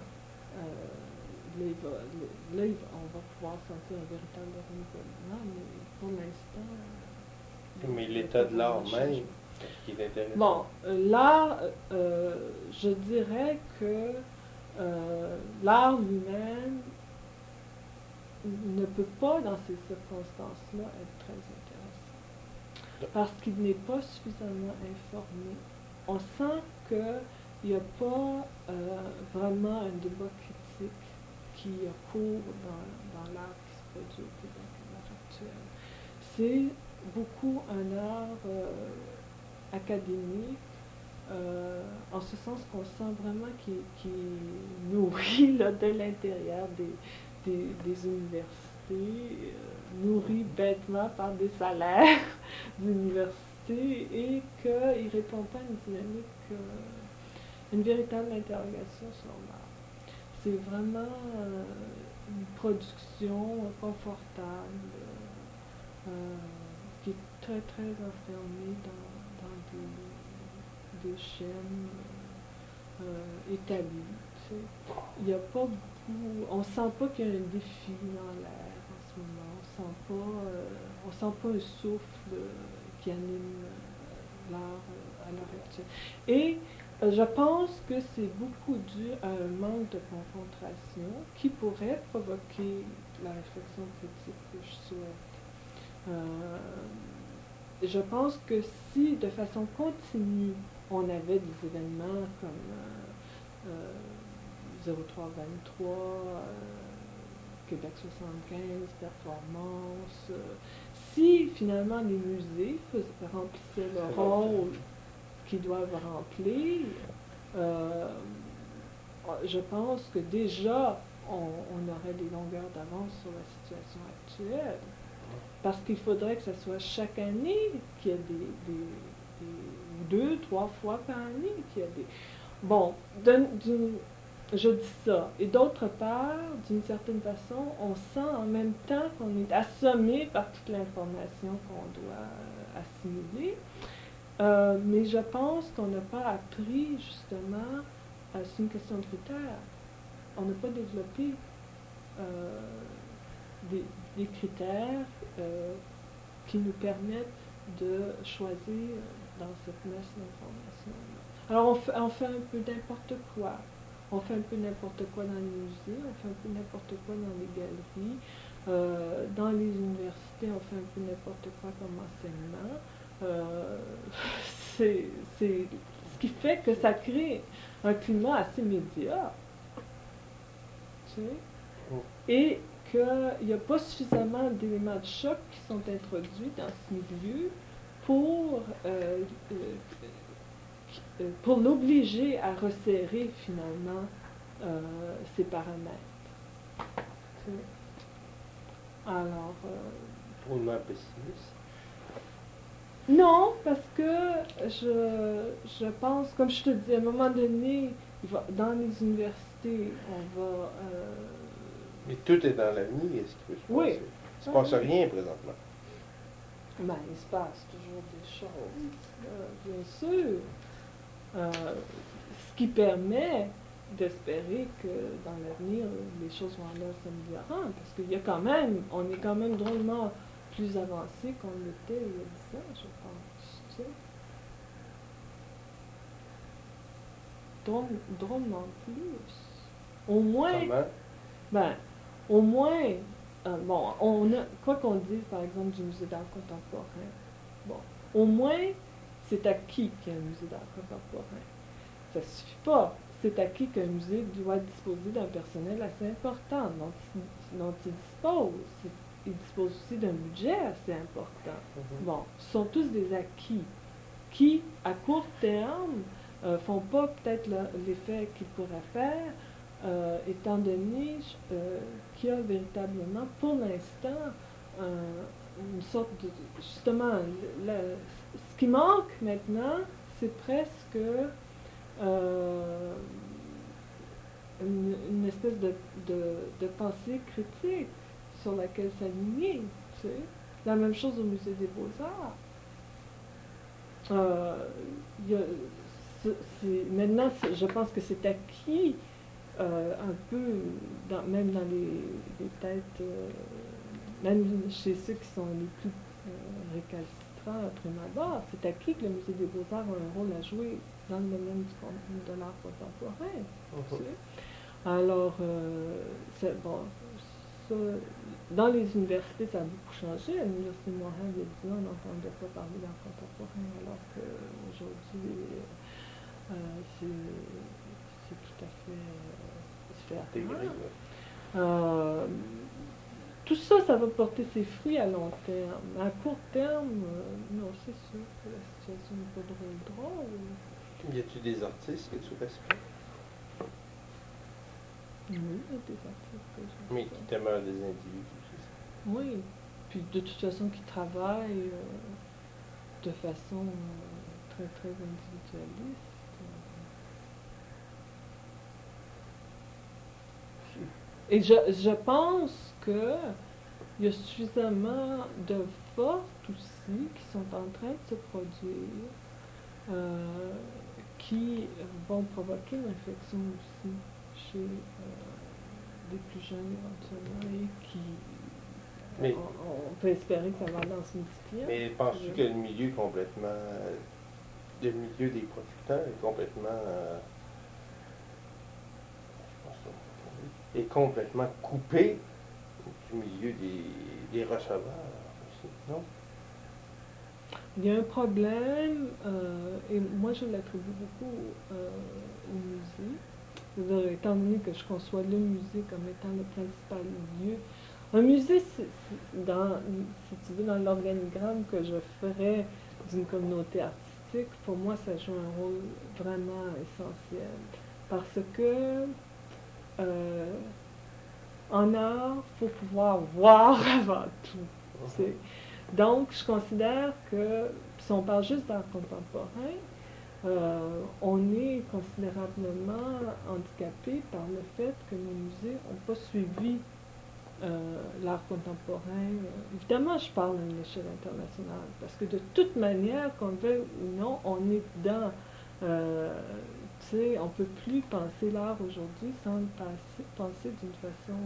on va pouvoir sentir un véritable renouvellement, mais pour l'instant... Mais l'état de l'art même, ce qui est intéressant. Bon, l'art, je dirais que l'art lui-même ne peut pas, dans ces circonstances-là, être très intéressant. Parce qu'il n'est pas suffisamment informé. On sent qu'il n'y a pas vraiment un débat critique qui a cours dans l'art qui se produit au Québec à l'heure actuelle. C'est beaucoup un art académique, en ce sens qu'on sent vraiment qu'il nourrit là, de l'intérieur des universités, nourri bêtement par des salaires d'université et qu'il ne répond pas à une dynamique, une véritable interrogation sur l'art. C'est vraiment une production confortable qui est très très enfermée dans des chaînes établies. Tu sais. Il n'y a pas beaucoup, on ne sent pas qu'il y a un défi dans l'air en ce moment. On sent pas un souffle qui anime l'art à l'heure actuelle. Et je pense que c'est beaucoup dû à un manque de confrontation qui pourrait provoquer la réflexion critique que je souhaite. Je pense que si, de façon continue, on avait des événements comme 03-23, Québec 75, performance, si finalement les musées remplissaient le rôle qu'ils doivent remplir, je pense que déjà on aurait des longueurs d'avance sur la situation actuelle. Parce qu'il faudrait que ce soit chaque année qu'il y ait des 2-3 fois par année qu'il y a des... Bon, je dis ça. Et d'autre part, d'une certaine façon, on sent en même temps qu'on est assommé par toute l'information qu'on doit assimiler. Mais je pense qu'on n'a pas appris, justement, c'est une question de critères. On n'a pas développé des critères qui nous permettent de choisir dans cette messe d'information. Alors on fait un peu n'importe quoi. On fait un peu n'importe quoi dans les musées, on fait un peu n'importe quoi dans les galeries. Dans les universités, on fait un peu n'importe quoi comme enseignement. Euh, c'est ce qui fait que ça crée un climat assez médiocre. Tu sais? Et qu'il n'y a pas suffisamment d'éléments de choc qui sont introduits dans ce milieu pour l'obliger à resserrer finalement ses paramètres. Tu sais? Alors. Drôlement pessimiste. Non, parce que je pense, comme je te dis, à un moment donné, dans les universités, on va. Mais tout est dans l'avenir, est-ce qu'il peut se passer? Oui. Il ne se passe rien présentement. Ben, il se passe toujours des choses, bien sûr. Ce qui permet d'espérer que dans l'avenir, les choses vont aller s'améliorant, parce qu'il y a quand même, on est quand même drôlement plus avancé qu'on l'était il y a 10 ans, je pense. Tu sais? Drôlement plus. Au moins. Comment? Ben, au moins, bon, quoi qu'on dise par exemple du musée d'art contemporain, bon, au moins, c'est acquis qu'il y a un musée d'art contemporain. Ça ne suffit pas. C'est acquis qu'un musée doit disposer d'un personnel assez important dont il dispose. Il dispose aussi d'un budget assez important. Bon, ce sont tous des acquis qui, à court terme, font pas peut-être l'effet qu'ils pourraient faire, étant donné qu'il y a véritablement, pour l'instant, une sorte de. Justement, ce qui manque maintenant, c'est presque une espèce de pensée critique sur laquelle s'aligner. Tu sais. La même chose au Musée des Beaux-Arts. Maintenant, je pense que c'est acquis un peu, même dans les têtes, même chez ceux qui sont les plus récalcitrants, prime abord, c'est acquis que le Musée des Beaux-Arts a un rôle à jouer dans le domaine de l'art contemporain. Tu sais. Alors, bon, ça, dans les universités, ça a beaucoup changé. À l'Université de Montréal, il y a 10 ans, on n'entendait pas parler d'art contemporain, alors qu'aujourd'hui, c'est tout à fait différent. Tout ça, ça va porter ses fruits à long terme. À court terme, non, c'est sûr que la situation n'est pas drôle. Y a-t-il des artistes que tu respectes? Oui, il y a des artistes que je Mais qui demeurent des individus, c'est ça? Oui, puis de toute façon qui travaillent de façon très très individualiste. Et je pense qu'il y a suffisamment de forces aussi qui sont en train de se produire, qui vont provoquer une réflexion aussi chez des plus jeunes éventuellement et qui, on peut espérer que ça va aller en se multipliant. Mais penses-tu que le milieu des producteurs est complètement coupé du milieu des receveurs aussi, non? Il y a un problème, et moi je l'attribue beaucoup au musée. C'est-à-dire, étant donné que je conçois le musée comme étant le principal lieu. Un musée, si tu veux, dans l'organigramme que je ferais d'une communauté artistique, pour moi, ça joue un rôle vraiment essentiel. Parce que en art, il faut pouvoir voir avant tout. Donc, je considère que, si on parle juste d'art contemporain, on est considérablement handicapé par le fait que nos musées n'ont pas suivi l'art contemporain. Évidemment, je parle à une échelle internationale, parce que de toute manière, qu'on le veuille ou non, on est dedans. Tu sais, on ne peut plus penser l'art aujourd'hui sans le penser d'une façon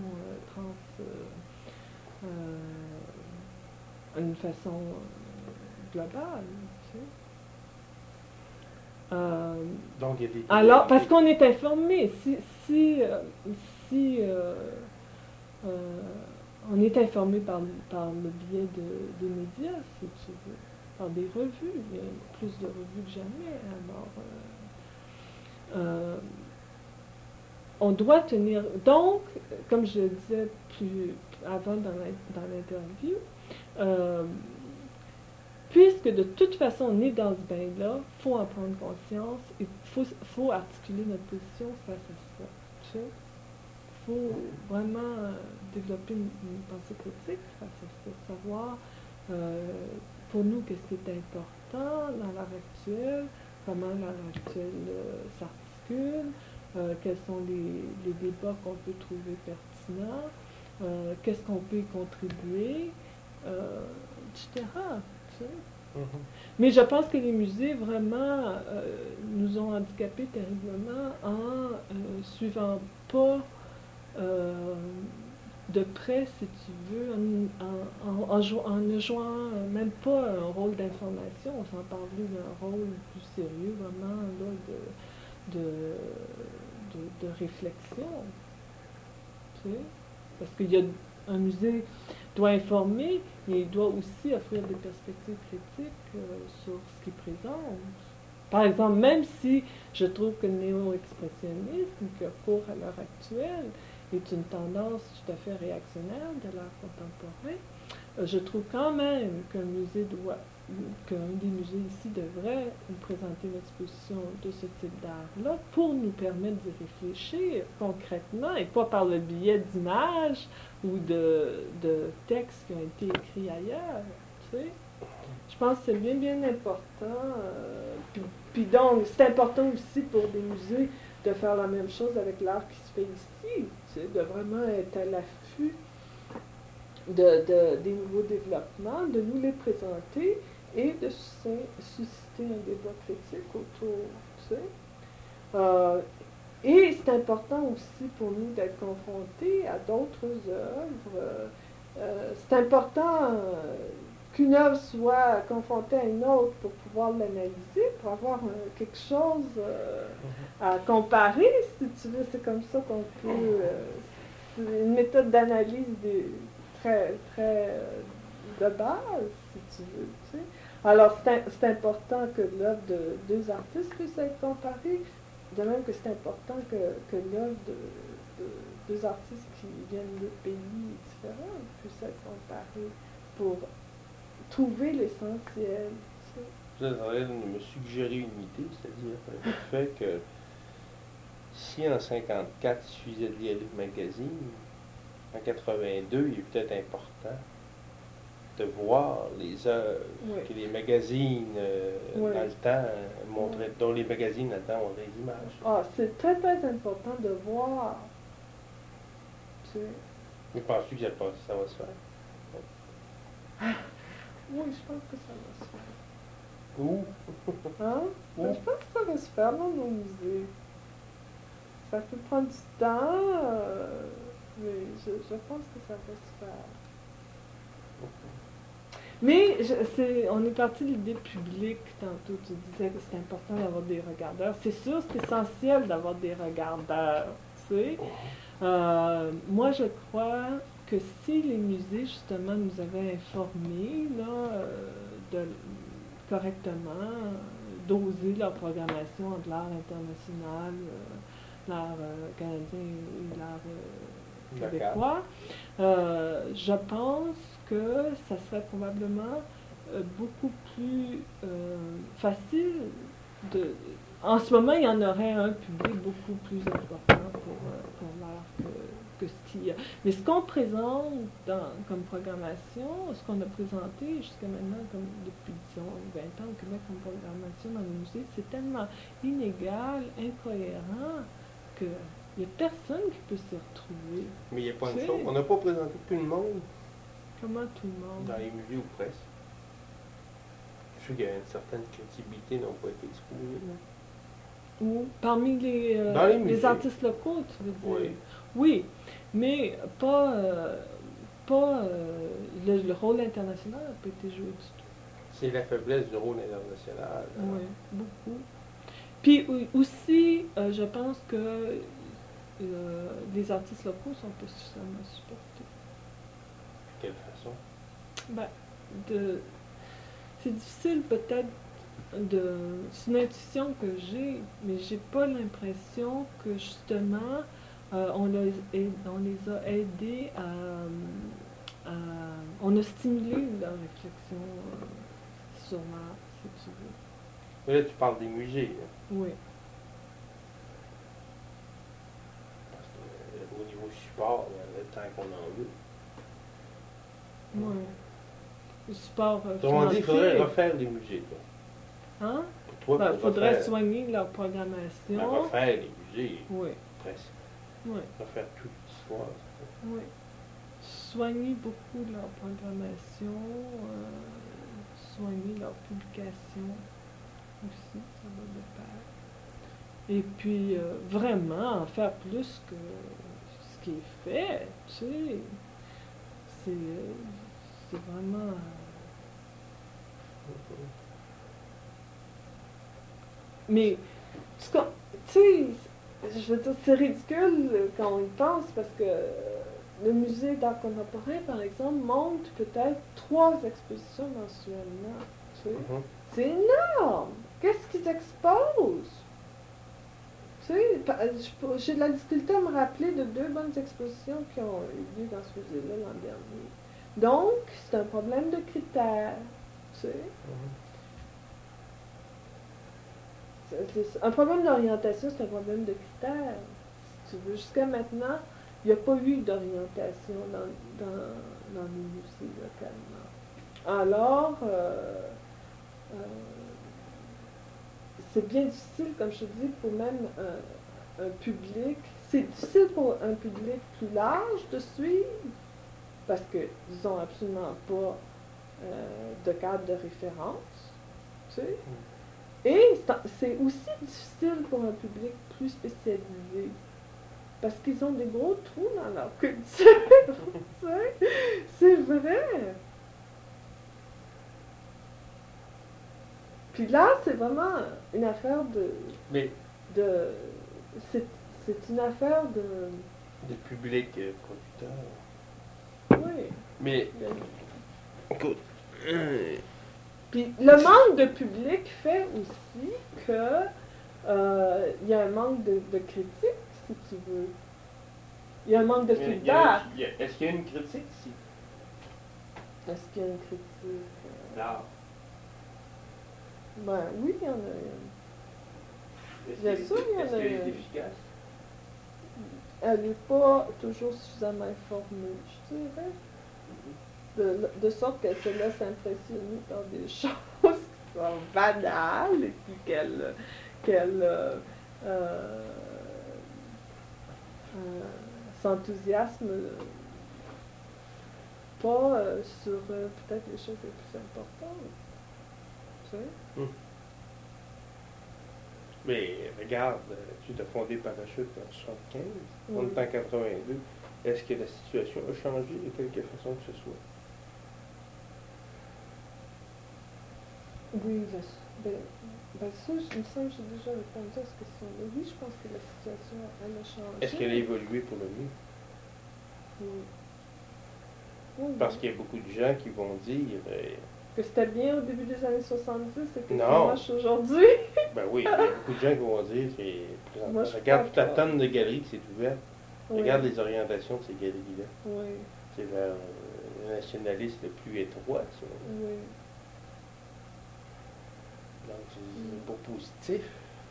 une façon globale. Tu sais. Donc, il y a des... Alors, parce qu'on est informé. Si on est informé par le biais des médias, si tu veux, par des revues. Il y a plus de revues que jamais. Alors, on doit tenir... Donc, comme je le disais plus avant dans l'interview, puisque de toute façon on est dans ce bain-là, il faut en prendre conscience, il faut articuler notre position face à ça. Tu sais? Il faut vraiment développer une pensée critique face à ça, savoir pour nous qu'est-ce qui est important dans l'art actuel, comment l'art actuel s'articule, quels sont les débats qu'on peut trouver pertinents, qu'est-ce qu'on peut y contribuer, etc. Tu sais? Mais je pense que les musées vraiment nous ont handicapés terriblement en suivant pas de près, si tu veux, en ne jouant même pas un rôle d'information, on s'en parlait d'un rôle plus sérieux, vraiment là, de réflexion. Tu sais? Parce qu'il y a un musée doit informer, mais il doit aussi offrir des perspectives critiques sur ce qu'il présente. Par exemple, même si je trouve que le néo-expressionnisme, qui a cours à l'heure actuelle, est une tendance tout à fait réactionnaire de l'art contemporain, je trouve quand même qu'un des musées ici devrait nous présenter une exposition de ce type d'art-là pour nous permettre d'y réfléchir concrètement et pas par le biais d'images ou de textes qui ont été écrits ailleurs. Tu sais? Je pense que c'est bien, bien important. Puis donc, c'est important aussi pour des musées de faire la même chose avec l'art qui se fait ici, tu sais, de vraiment être à l'affût des nouveaux développements, de nous les présenter et de susciter un débat critique autour, tu sais. Et c'est important aussi pour nous d'être confrontés à d'autres œuvres. C'est important qu'une œuvre soit confrontée à une autre pour pouvoir l'analyser, pour avoir quelque chose à comparer, si tu veux. C'est comme ça qu'on peut... c'est une méthode d'analyse très, très de base, si tu veux. Tu sais. Alors, c'est important que l'œuvre de deux artistes puisse être comparée, de même que c'est important que l'œuvre de deux artistes qui viennent de pays différents puisse être comparée pour trouver l'essentiel. Tu sais. Vous êtes en train de me suggérer une idée, c'est-à-dire le fait que si en 1954 il suffisait de lire les magazines, en 82, il est peut-être important de voir les œuvres que les magazines dans le temps montraient, dont les magazines dans le temps ont des images. Ah, c'est très très important de voir. Tu sais. Mais penses-tu que ça va se faire? Oui, je pense que ça va se faire. Où? Hein? Où? Je pense que ça va se faire dans nos musées. Ça peut prendre du temps, mais je pense que ça va se faire. Mais on est parti de l'idée publique tantôt. Tu disais que c'est important d'avoir des regardeurs. C'est sûr, c'est essentiel d'avoir des regardeurs. Tu sais. Moi, je crois que si les musées, justement, nous avaient informés correctement, doser leur programmation entre l'art international, l'art canadien et l'art québécois, je pense que ça serait probablement beaucoup plus facile en ce moment, il y en aurait un public beaucoup plus important pour l'art que ce qu'il y a. Mais ce qu'on présente comme programmation, ce qu'on a présenté jusqu'à maintenant, comme depuis, disons, 20 ans au Québec comme programmation dans les musées, c'est tellement inégal, incohérent, qu'il n'y a personne qui peut s'y retrouver. Mais il n'y a pas une chose, on n'a pas présenté tout le monde. Comment tout le monde? Dans les musées ou presque. Je sais qu'il y a une certaine crédibilité n'ont pas été exposées. Ou parmi les artistes locaux, tu veux dire? Oui, mais pas le rôle international n'a pas été joué du tout. C'est la faiblesse du rôle international. Oui, beaucoup. Puis aussi, je pense que les artistes locaux sont pas suffisamment supportés. De quelle façon? Ben, c'est difficile peut-être c'est une intuition que j'ai, mais j'ai pas l'impression que justement on les a aidés on a stimulé leur réflexion sur l'art, si tu veux. Mais là, tu parles des musées. Là. Oui. Parce qu'au niveau support, il y a le temps qu'on en veut. Oui. Le support Autrement dit, il faudrait refaire les musées. Là. Hein? Pour toi, il faudrait soigner leur programmation. Ben, refaire les musées. Oui. Presque. Oui. Refaire toute l'histoire. Oui. Soigner beaucoup leur programmation, soigner leur publication aussi, ça va de pair. Et puis, vraiment en faire plus que ce qui est fait, tu sais. C'est vraiment... Mais, tu sais, je veux dire, c'est ridicule quand on y pense parce que le musée d'art contemporain, par exemple, monte peut-être 3 expositions mensuellement. Tu sais. C'est énorme! Qu'est-ce qu'ils exposent? Tu sais, j'ai de la difficulté à me rappeler de 2 bonnes expositions qui ont eu lieu dans ce musée-là l'an dernier. Donc, c'est un problème de critères. Tu sais. Un problème d'orientation, c'est un problème de critères. Si tu veux, jusqu'à maintenant, il n'y a pas eu d'orientation dans les musées localement. Alors, c'est bien difficile, comme je te dis, pour même un public. C'est difficile pour un public plus large de suivre parce qu'ils n'ont absolument pas de cadre de référence. Tu sais. Et c'est aussi difficile pour un public plus spécialisé, parce qu'ils ont des gros trous dans leur culture, tu sais, c'est vrai. Puis là, c'est vraiment une affaire c'est une affaire de public producteur. Oui. Mais, écoute... Puis le manque de public fait aussi que y a un manque de critique, si tu veux. Il y a un manque de feedback. Est-ce qu'il y a une critique ici? Est-ce qu'il y a une critique? L'art. Ben oui, il y en a une. Bien sûr, il y en a une. Est-ce qu'elle est efficace? Elle n'est pas toujours suffisamment informée, je dirais. De sorte qu'elle se laisse impressionner par des choses qui sont banales et puis qu'elle s'enthousiasme pas sur peut-être les choses les plus importantes. Tu sais? Mais regarde, tu t'as fondé Parachute en 1975, on est en 82. Est-ce que la situation a changé de quelque façon que ce soit? Oui, ça, il me semble que j'ai déjà répondu à cette question-là. Oui, je pense que la situation, elle a changé. Est-ce qu'elle a évolué pour le mieux? Oui. Parce qu'il y a beaucoup de gens qui vont dire... que c'était bien au début des années 70 et que ça marche aujourd'hui. Ben oui, il y a beaucoup de gens qui vont dire regarde toute la tonne de galeries qui s'est ouverte. Oui. Regarde les orientations de ces galeries-là. Oui. C'est vers le nationalisme le plus étroit, ça. Oui. Donc, c'est pas positif.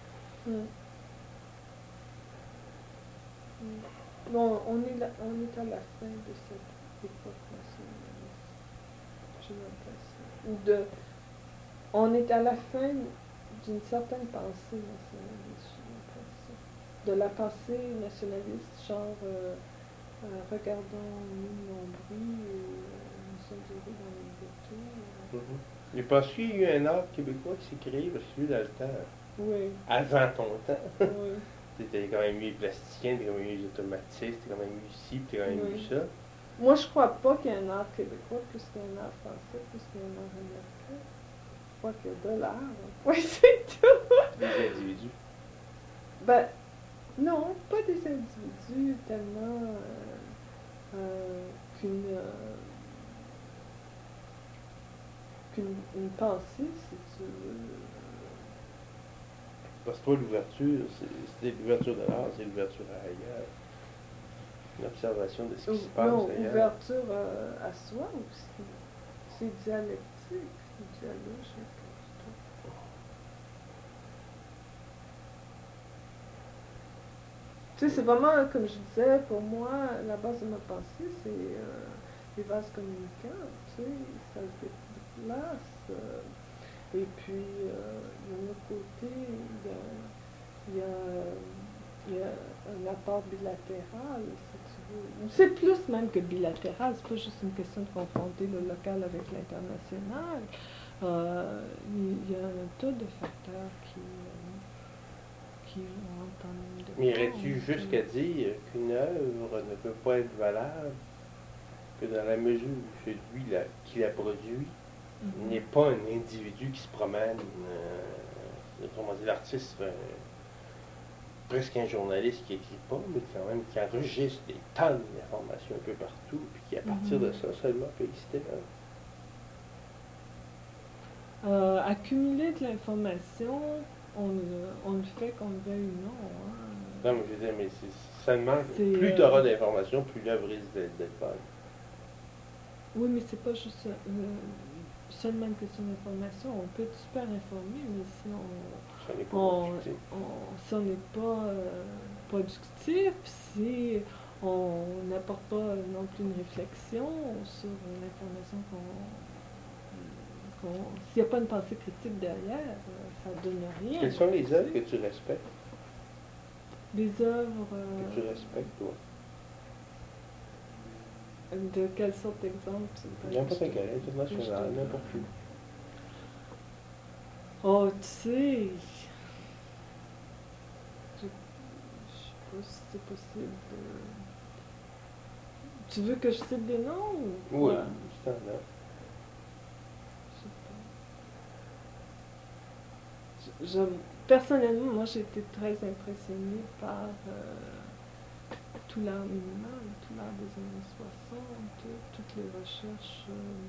Bon, on est à la fin de cette époque nationaliste. J'ai l'impression. On est à la fin d'une certaine pensée nationaliste, j'ai l'impression. De la pensée nationaliste, genre regardons nous le nombril et nous sommes heureux dans les ghettos. Et parce qu'il y a eu un art québécois qui s'est créé, parce que celui d'Alter. Oui. Avant ton temps. Oui. T'as quand même eu les plasticiens, t'as quand même eu les automatistes, t'as quand même eu ci, t'as quand même eu ça. Moi, je crois pas qu'il y ait un art québécois plus qu'un art français, plus qu'un art américain. Je crois qu'il y a de l'art, en Oui, c'est tout. Des individus. Ben, non, pas des individus, tellement qu'une pensée, si tu veux. Parce que toi, l'ouverture, c'est l'ouverture de l'art, c'est l'ouverture à ailleurs. Une observation de ce qui se passe Non, ailleurs. ouverture à soi aussi. C'est dialectique, c'est dialogique. Tu sais, c'est vraiment, comme je disais, pour moi, la base de ma pensée, c'est les vases communicants, tu sais, ça se déplace. Et puis, de l'autre côté, il y a un apport bilatéral, si tu veux. C'est plus même que bilatéral, c'est pas juste une question de confronter le local avec l'international. Il y a un tas de facteurs qui rentrent en ligne de compte. Mais irais-tu jusqu'à dire qu'une œuvre ne peut pas être valable que dans la mesure où celui qui la produit n'est pas un individu qui se promène, autrement dit, l'artiste presque un journaliste qui n'écrit pas, mais quand même qui enregistre des tonnes d'informations un peu partout, puis qui à partir de ça seulement peut exister accumuler de l'information, on le fait qu'on le veuille ou non. Hein. Non, mais je veux dire, mais seulement plus tu auras d'informations, plus l'œuvre risque d'être bonne. Oui, mais c'est pas juste seulement une question d'information. On peut être super informé, mais si on n'est pas productif, si on n'apporte pas non plus une réflexion sur l'information s'il n'y a pas une pensée critique derrière, ça ne donne rien. Quelles sont les œuvres que tu respectes? Les œuvres... que tu respectes, toi? De quelle sorte d'exemple? N'importe quel, international, n'importe où. Oh, tu sais... Je sais pas si c'est possible. Tu veux que je cite des noms ou oui, quoi? c'est standard. Personnellement, moi j'ai été très impressionnée par tout l'art minimal, tout l'art des années 60, toutes les recherches,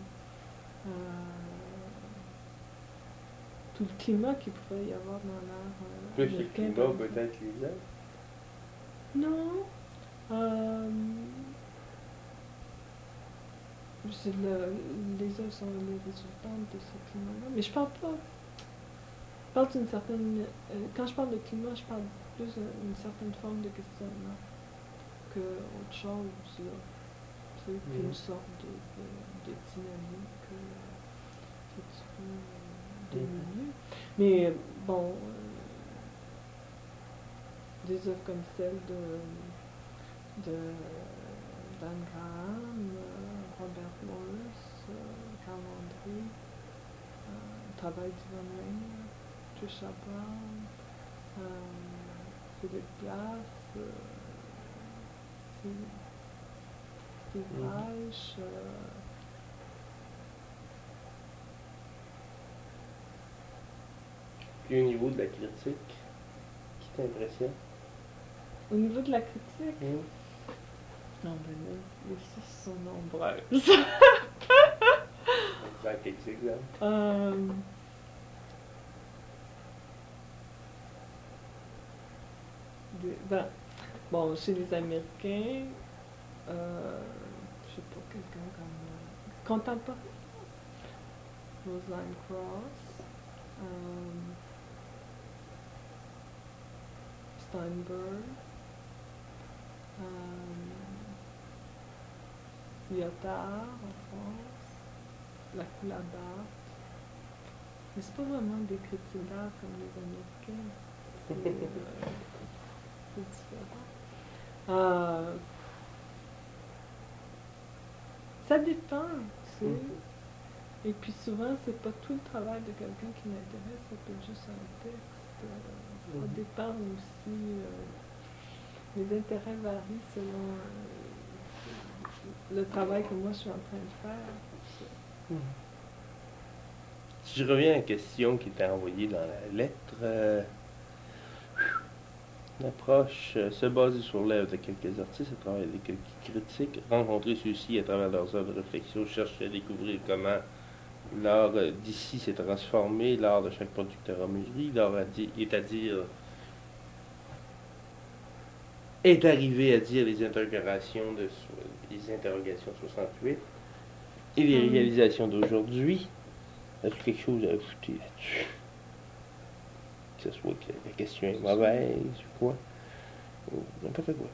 tout le climat qu'il pouvait y avoir dans l'art plus le climat, peut-être les œuvres? Non. Les œuvres sont les résultantes de ce climat-là. Mais je parle pas. Je parle d'une certaine. Quand je parle de climat, je parle plus d'une certaine forme de questionnement que autre chose, là. Tu sais, puis une sorte de dynamique, si tu veux, de milieu. Mais bon, des œuvres comme celle de Dan Graham, Robert Morris, Carl André, le travail d'Yvonne Rainer, Trisha Brown, Philippe Glass, Steve Reich. Puis au niveau de la critique, qui t'impressionne? Au niveau de la critique? Non, ben les sources sont nombreuses. Quelques exemples. Bon, chez les Américains, je sais pas, quelqu'un comme contemporain, Rosalind Cross, Steinberg, Lyotard en France, la couleur d'art. Mais c'est pas vraiment des critiques d'art comme les Américains. C'est différent. Ça dépend, tu sais. Et puis souvent, c'est pas tout le travail de quelqu'un qui m'intéresse, ça peut être juste un texte. Ça dépend aussi. Les intérêts varient selon le travail que moi je suis en train de faire. Si je reviens à la question qui était envoyée dans la lettre, l'approche se baser sur l'œuvre de quelques artistes à travers des critiques, rencontrer ceux-ci à travers leurs œuvres de réflexion, chercher à découvrir comment l'art d'ici s'est transformé, l'art de chaque producteur a mûri, l'art est arrivé à dire les interrogations 68 et les réalisations d'aujourd'hui. As-tu quelque chose à ajouter là-dessus? Que ce soit que la question est mauvaise ou quoi, ou n'importe quoi.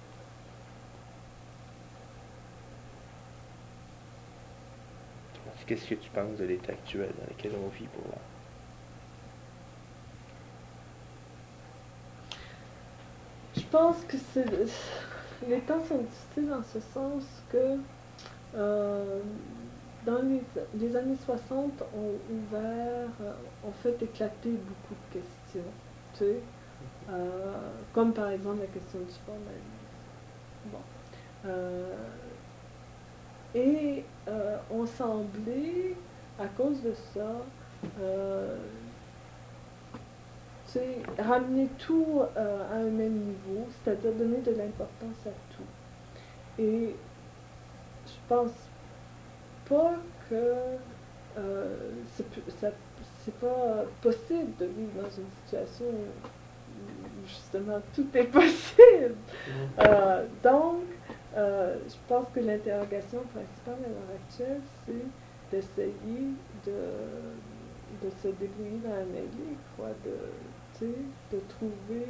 Qu'est-ce que tu penses de l'état actuel dans lequel on vit pour l'art? Je pense que les temps sont difficiles dans ce sens que dans les années 60 ont fait éclater beaucoup de questions, tu sais, comme par exemple la question du formalisme. Et on semblait, à cause de ça, ramener tout à un même niveau, c'est-à-dire donner de l'importance à tout. Et je pense pas que c'est pas possible de vivre dans une situation où justement tout est possible. Donc, je pense que l'interrogation principale à l'heure actuelle, c'est d'essayer de se débrouiller dans la mêlée, quoi, de trouver,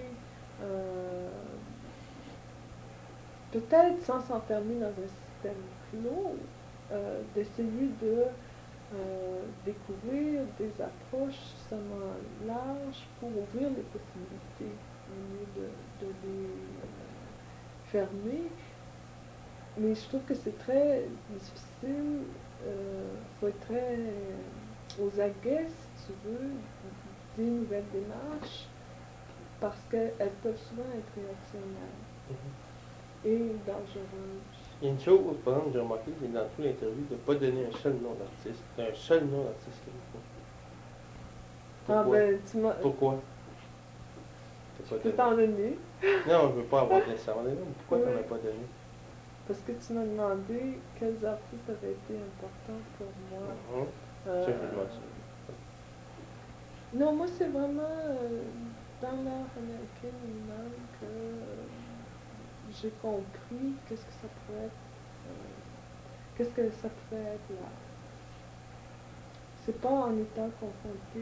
peut-être sans s'enfermer dans un système clos, d'essayer de découvrir des approches suffisamment larges pour ouvrir les possibilités au lieu de les fermer. Mais je trouve que c'est très difficile, il faut être très aux aguets, si tu veux, des nouvelles démarches, parce qu'elles peuvent souvent être réactionnaires et dangereuses. Il y a une chose, par exemple, j'ai remarqué, c'est dans toute l'interview, de ne pas donner un seul nom d'artiste. Un seul nom d'artiste qu'il faut. Pourquoi? Pourquoi? Je peux t'en donner. Non, je ne veux pas avoir nécessairement des noms. Pourquoi tu n'en as pas donné? Parce que tu m'as demandé quels artistes avaient été importants pour moi. Non, moi c'est vraiment dans l'art américain lui-même que j'ai compris qu'est-ce que ça pouvait être l'art. C'est pas en étant confronté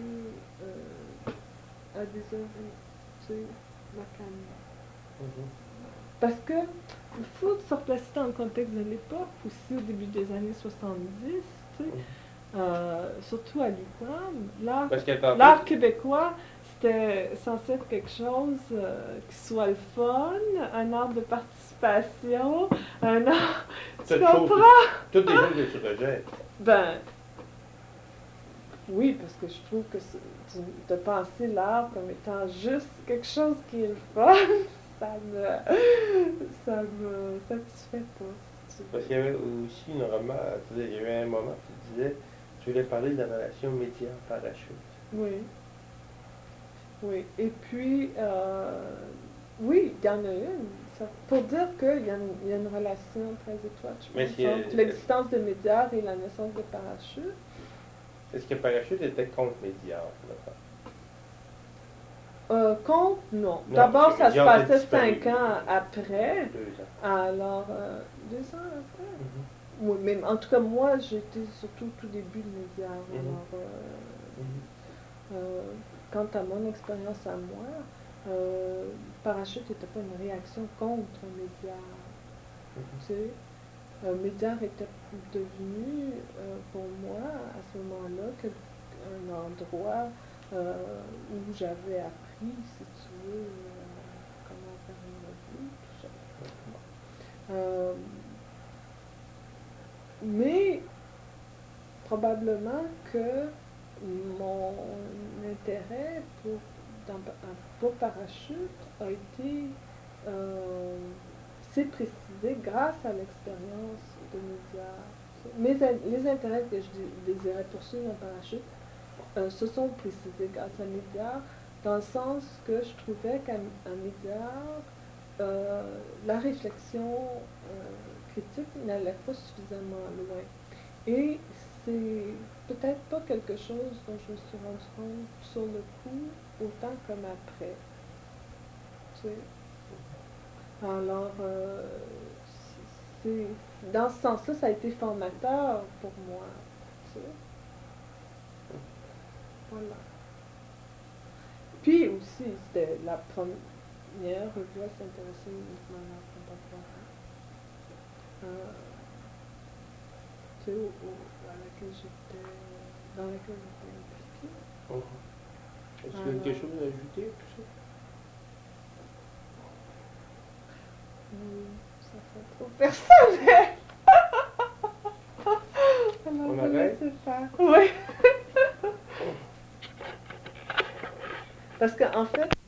à des œuvres localement. Parce que il faut se replacer dans le contexte de l'époque, aussi au début des années 70, tu sais, surtout à l'UQAM, l'art québécois, c'était censé être quelque chose qui soit le fun, un art de participation, un art... Tu comprends? Toutes les choses que tu rejettes. Ben, oui, parce que je trouve que de penser l'art comme étant juste quelque chose qui est le fun, ça me satisfait pas. Parce qu'il y avait aussi une remarque, il y avait un moment où tu disais, tu voulais parler de la relation média-parachute. Oui. Oui. Et puis, oui, il y en a une. Pour dire qu'il y a une relation très étroite, je pense, entre l'existence de Médiar et la naissance de Parachute. Est-ce que Parachute était contre Médiar? Contre, non. D'abord, ça se passait 5 ans après. 2 ans. Alors, 2 ans après? Oui, mais en tout cas, moi, j'étais surtout au tout début de Médiar. Alors, quant à mon expérience à moi, Parachute n'était pas une réaction contre Médiar. Tu sais, Médiar était devenu, pour moi, à ce moment-là, un endroit où j'avais appris, si tu veux, comment faire une revue, tout ça. Mais probablement que mon intérêt pour Parachute a été s'est précisé grâce à l'expérience de Médiar. Les intérêts que je désirais poursuivre en Parachute se sont précisées grâce à Médiard, dans le sens que je trouvais qu'à Médiard, la réflexion critique n'allait pas suffisamment loin. Et c'est peut-être pas quelque chose dont je me suis rendu compte sur le coup, autant comme après. Tu sais. Alors, dans ce sens-là, ça a été formateur pour moi. Tu sais. Voilà. Puis aussi, c'était la première revue à s'intéresser au mouvement contemporain. Tu sais, dans laquelle j'étais impliquée. Est-ce qu'il y a quelque chose à ajouter, tout ça? Ça fait trop personnel. Alors, on arrête? Oui. Parce qu'en fait,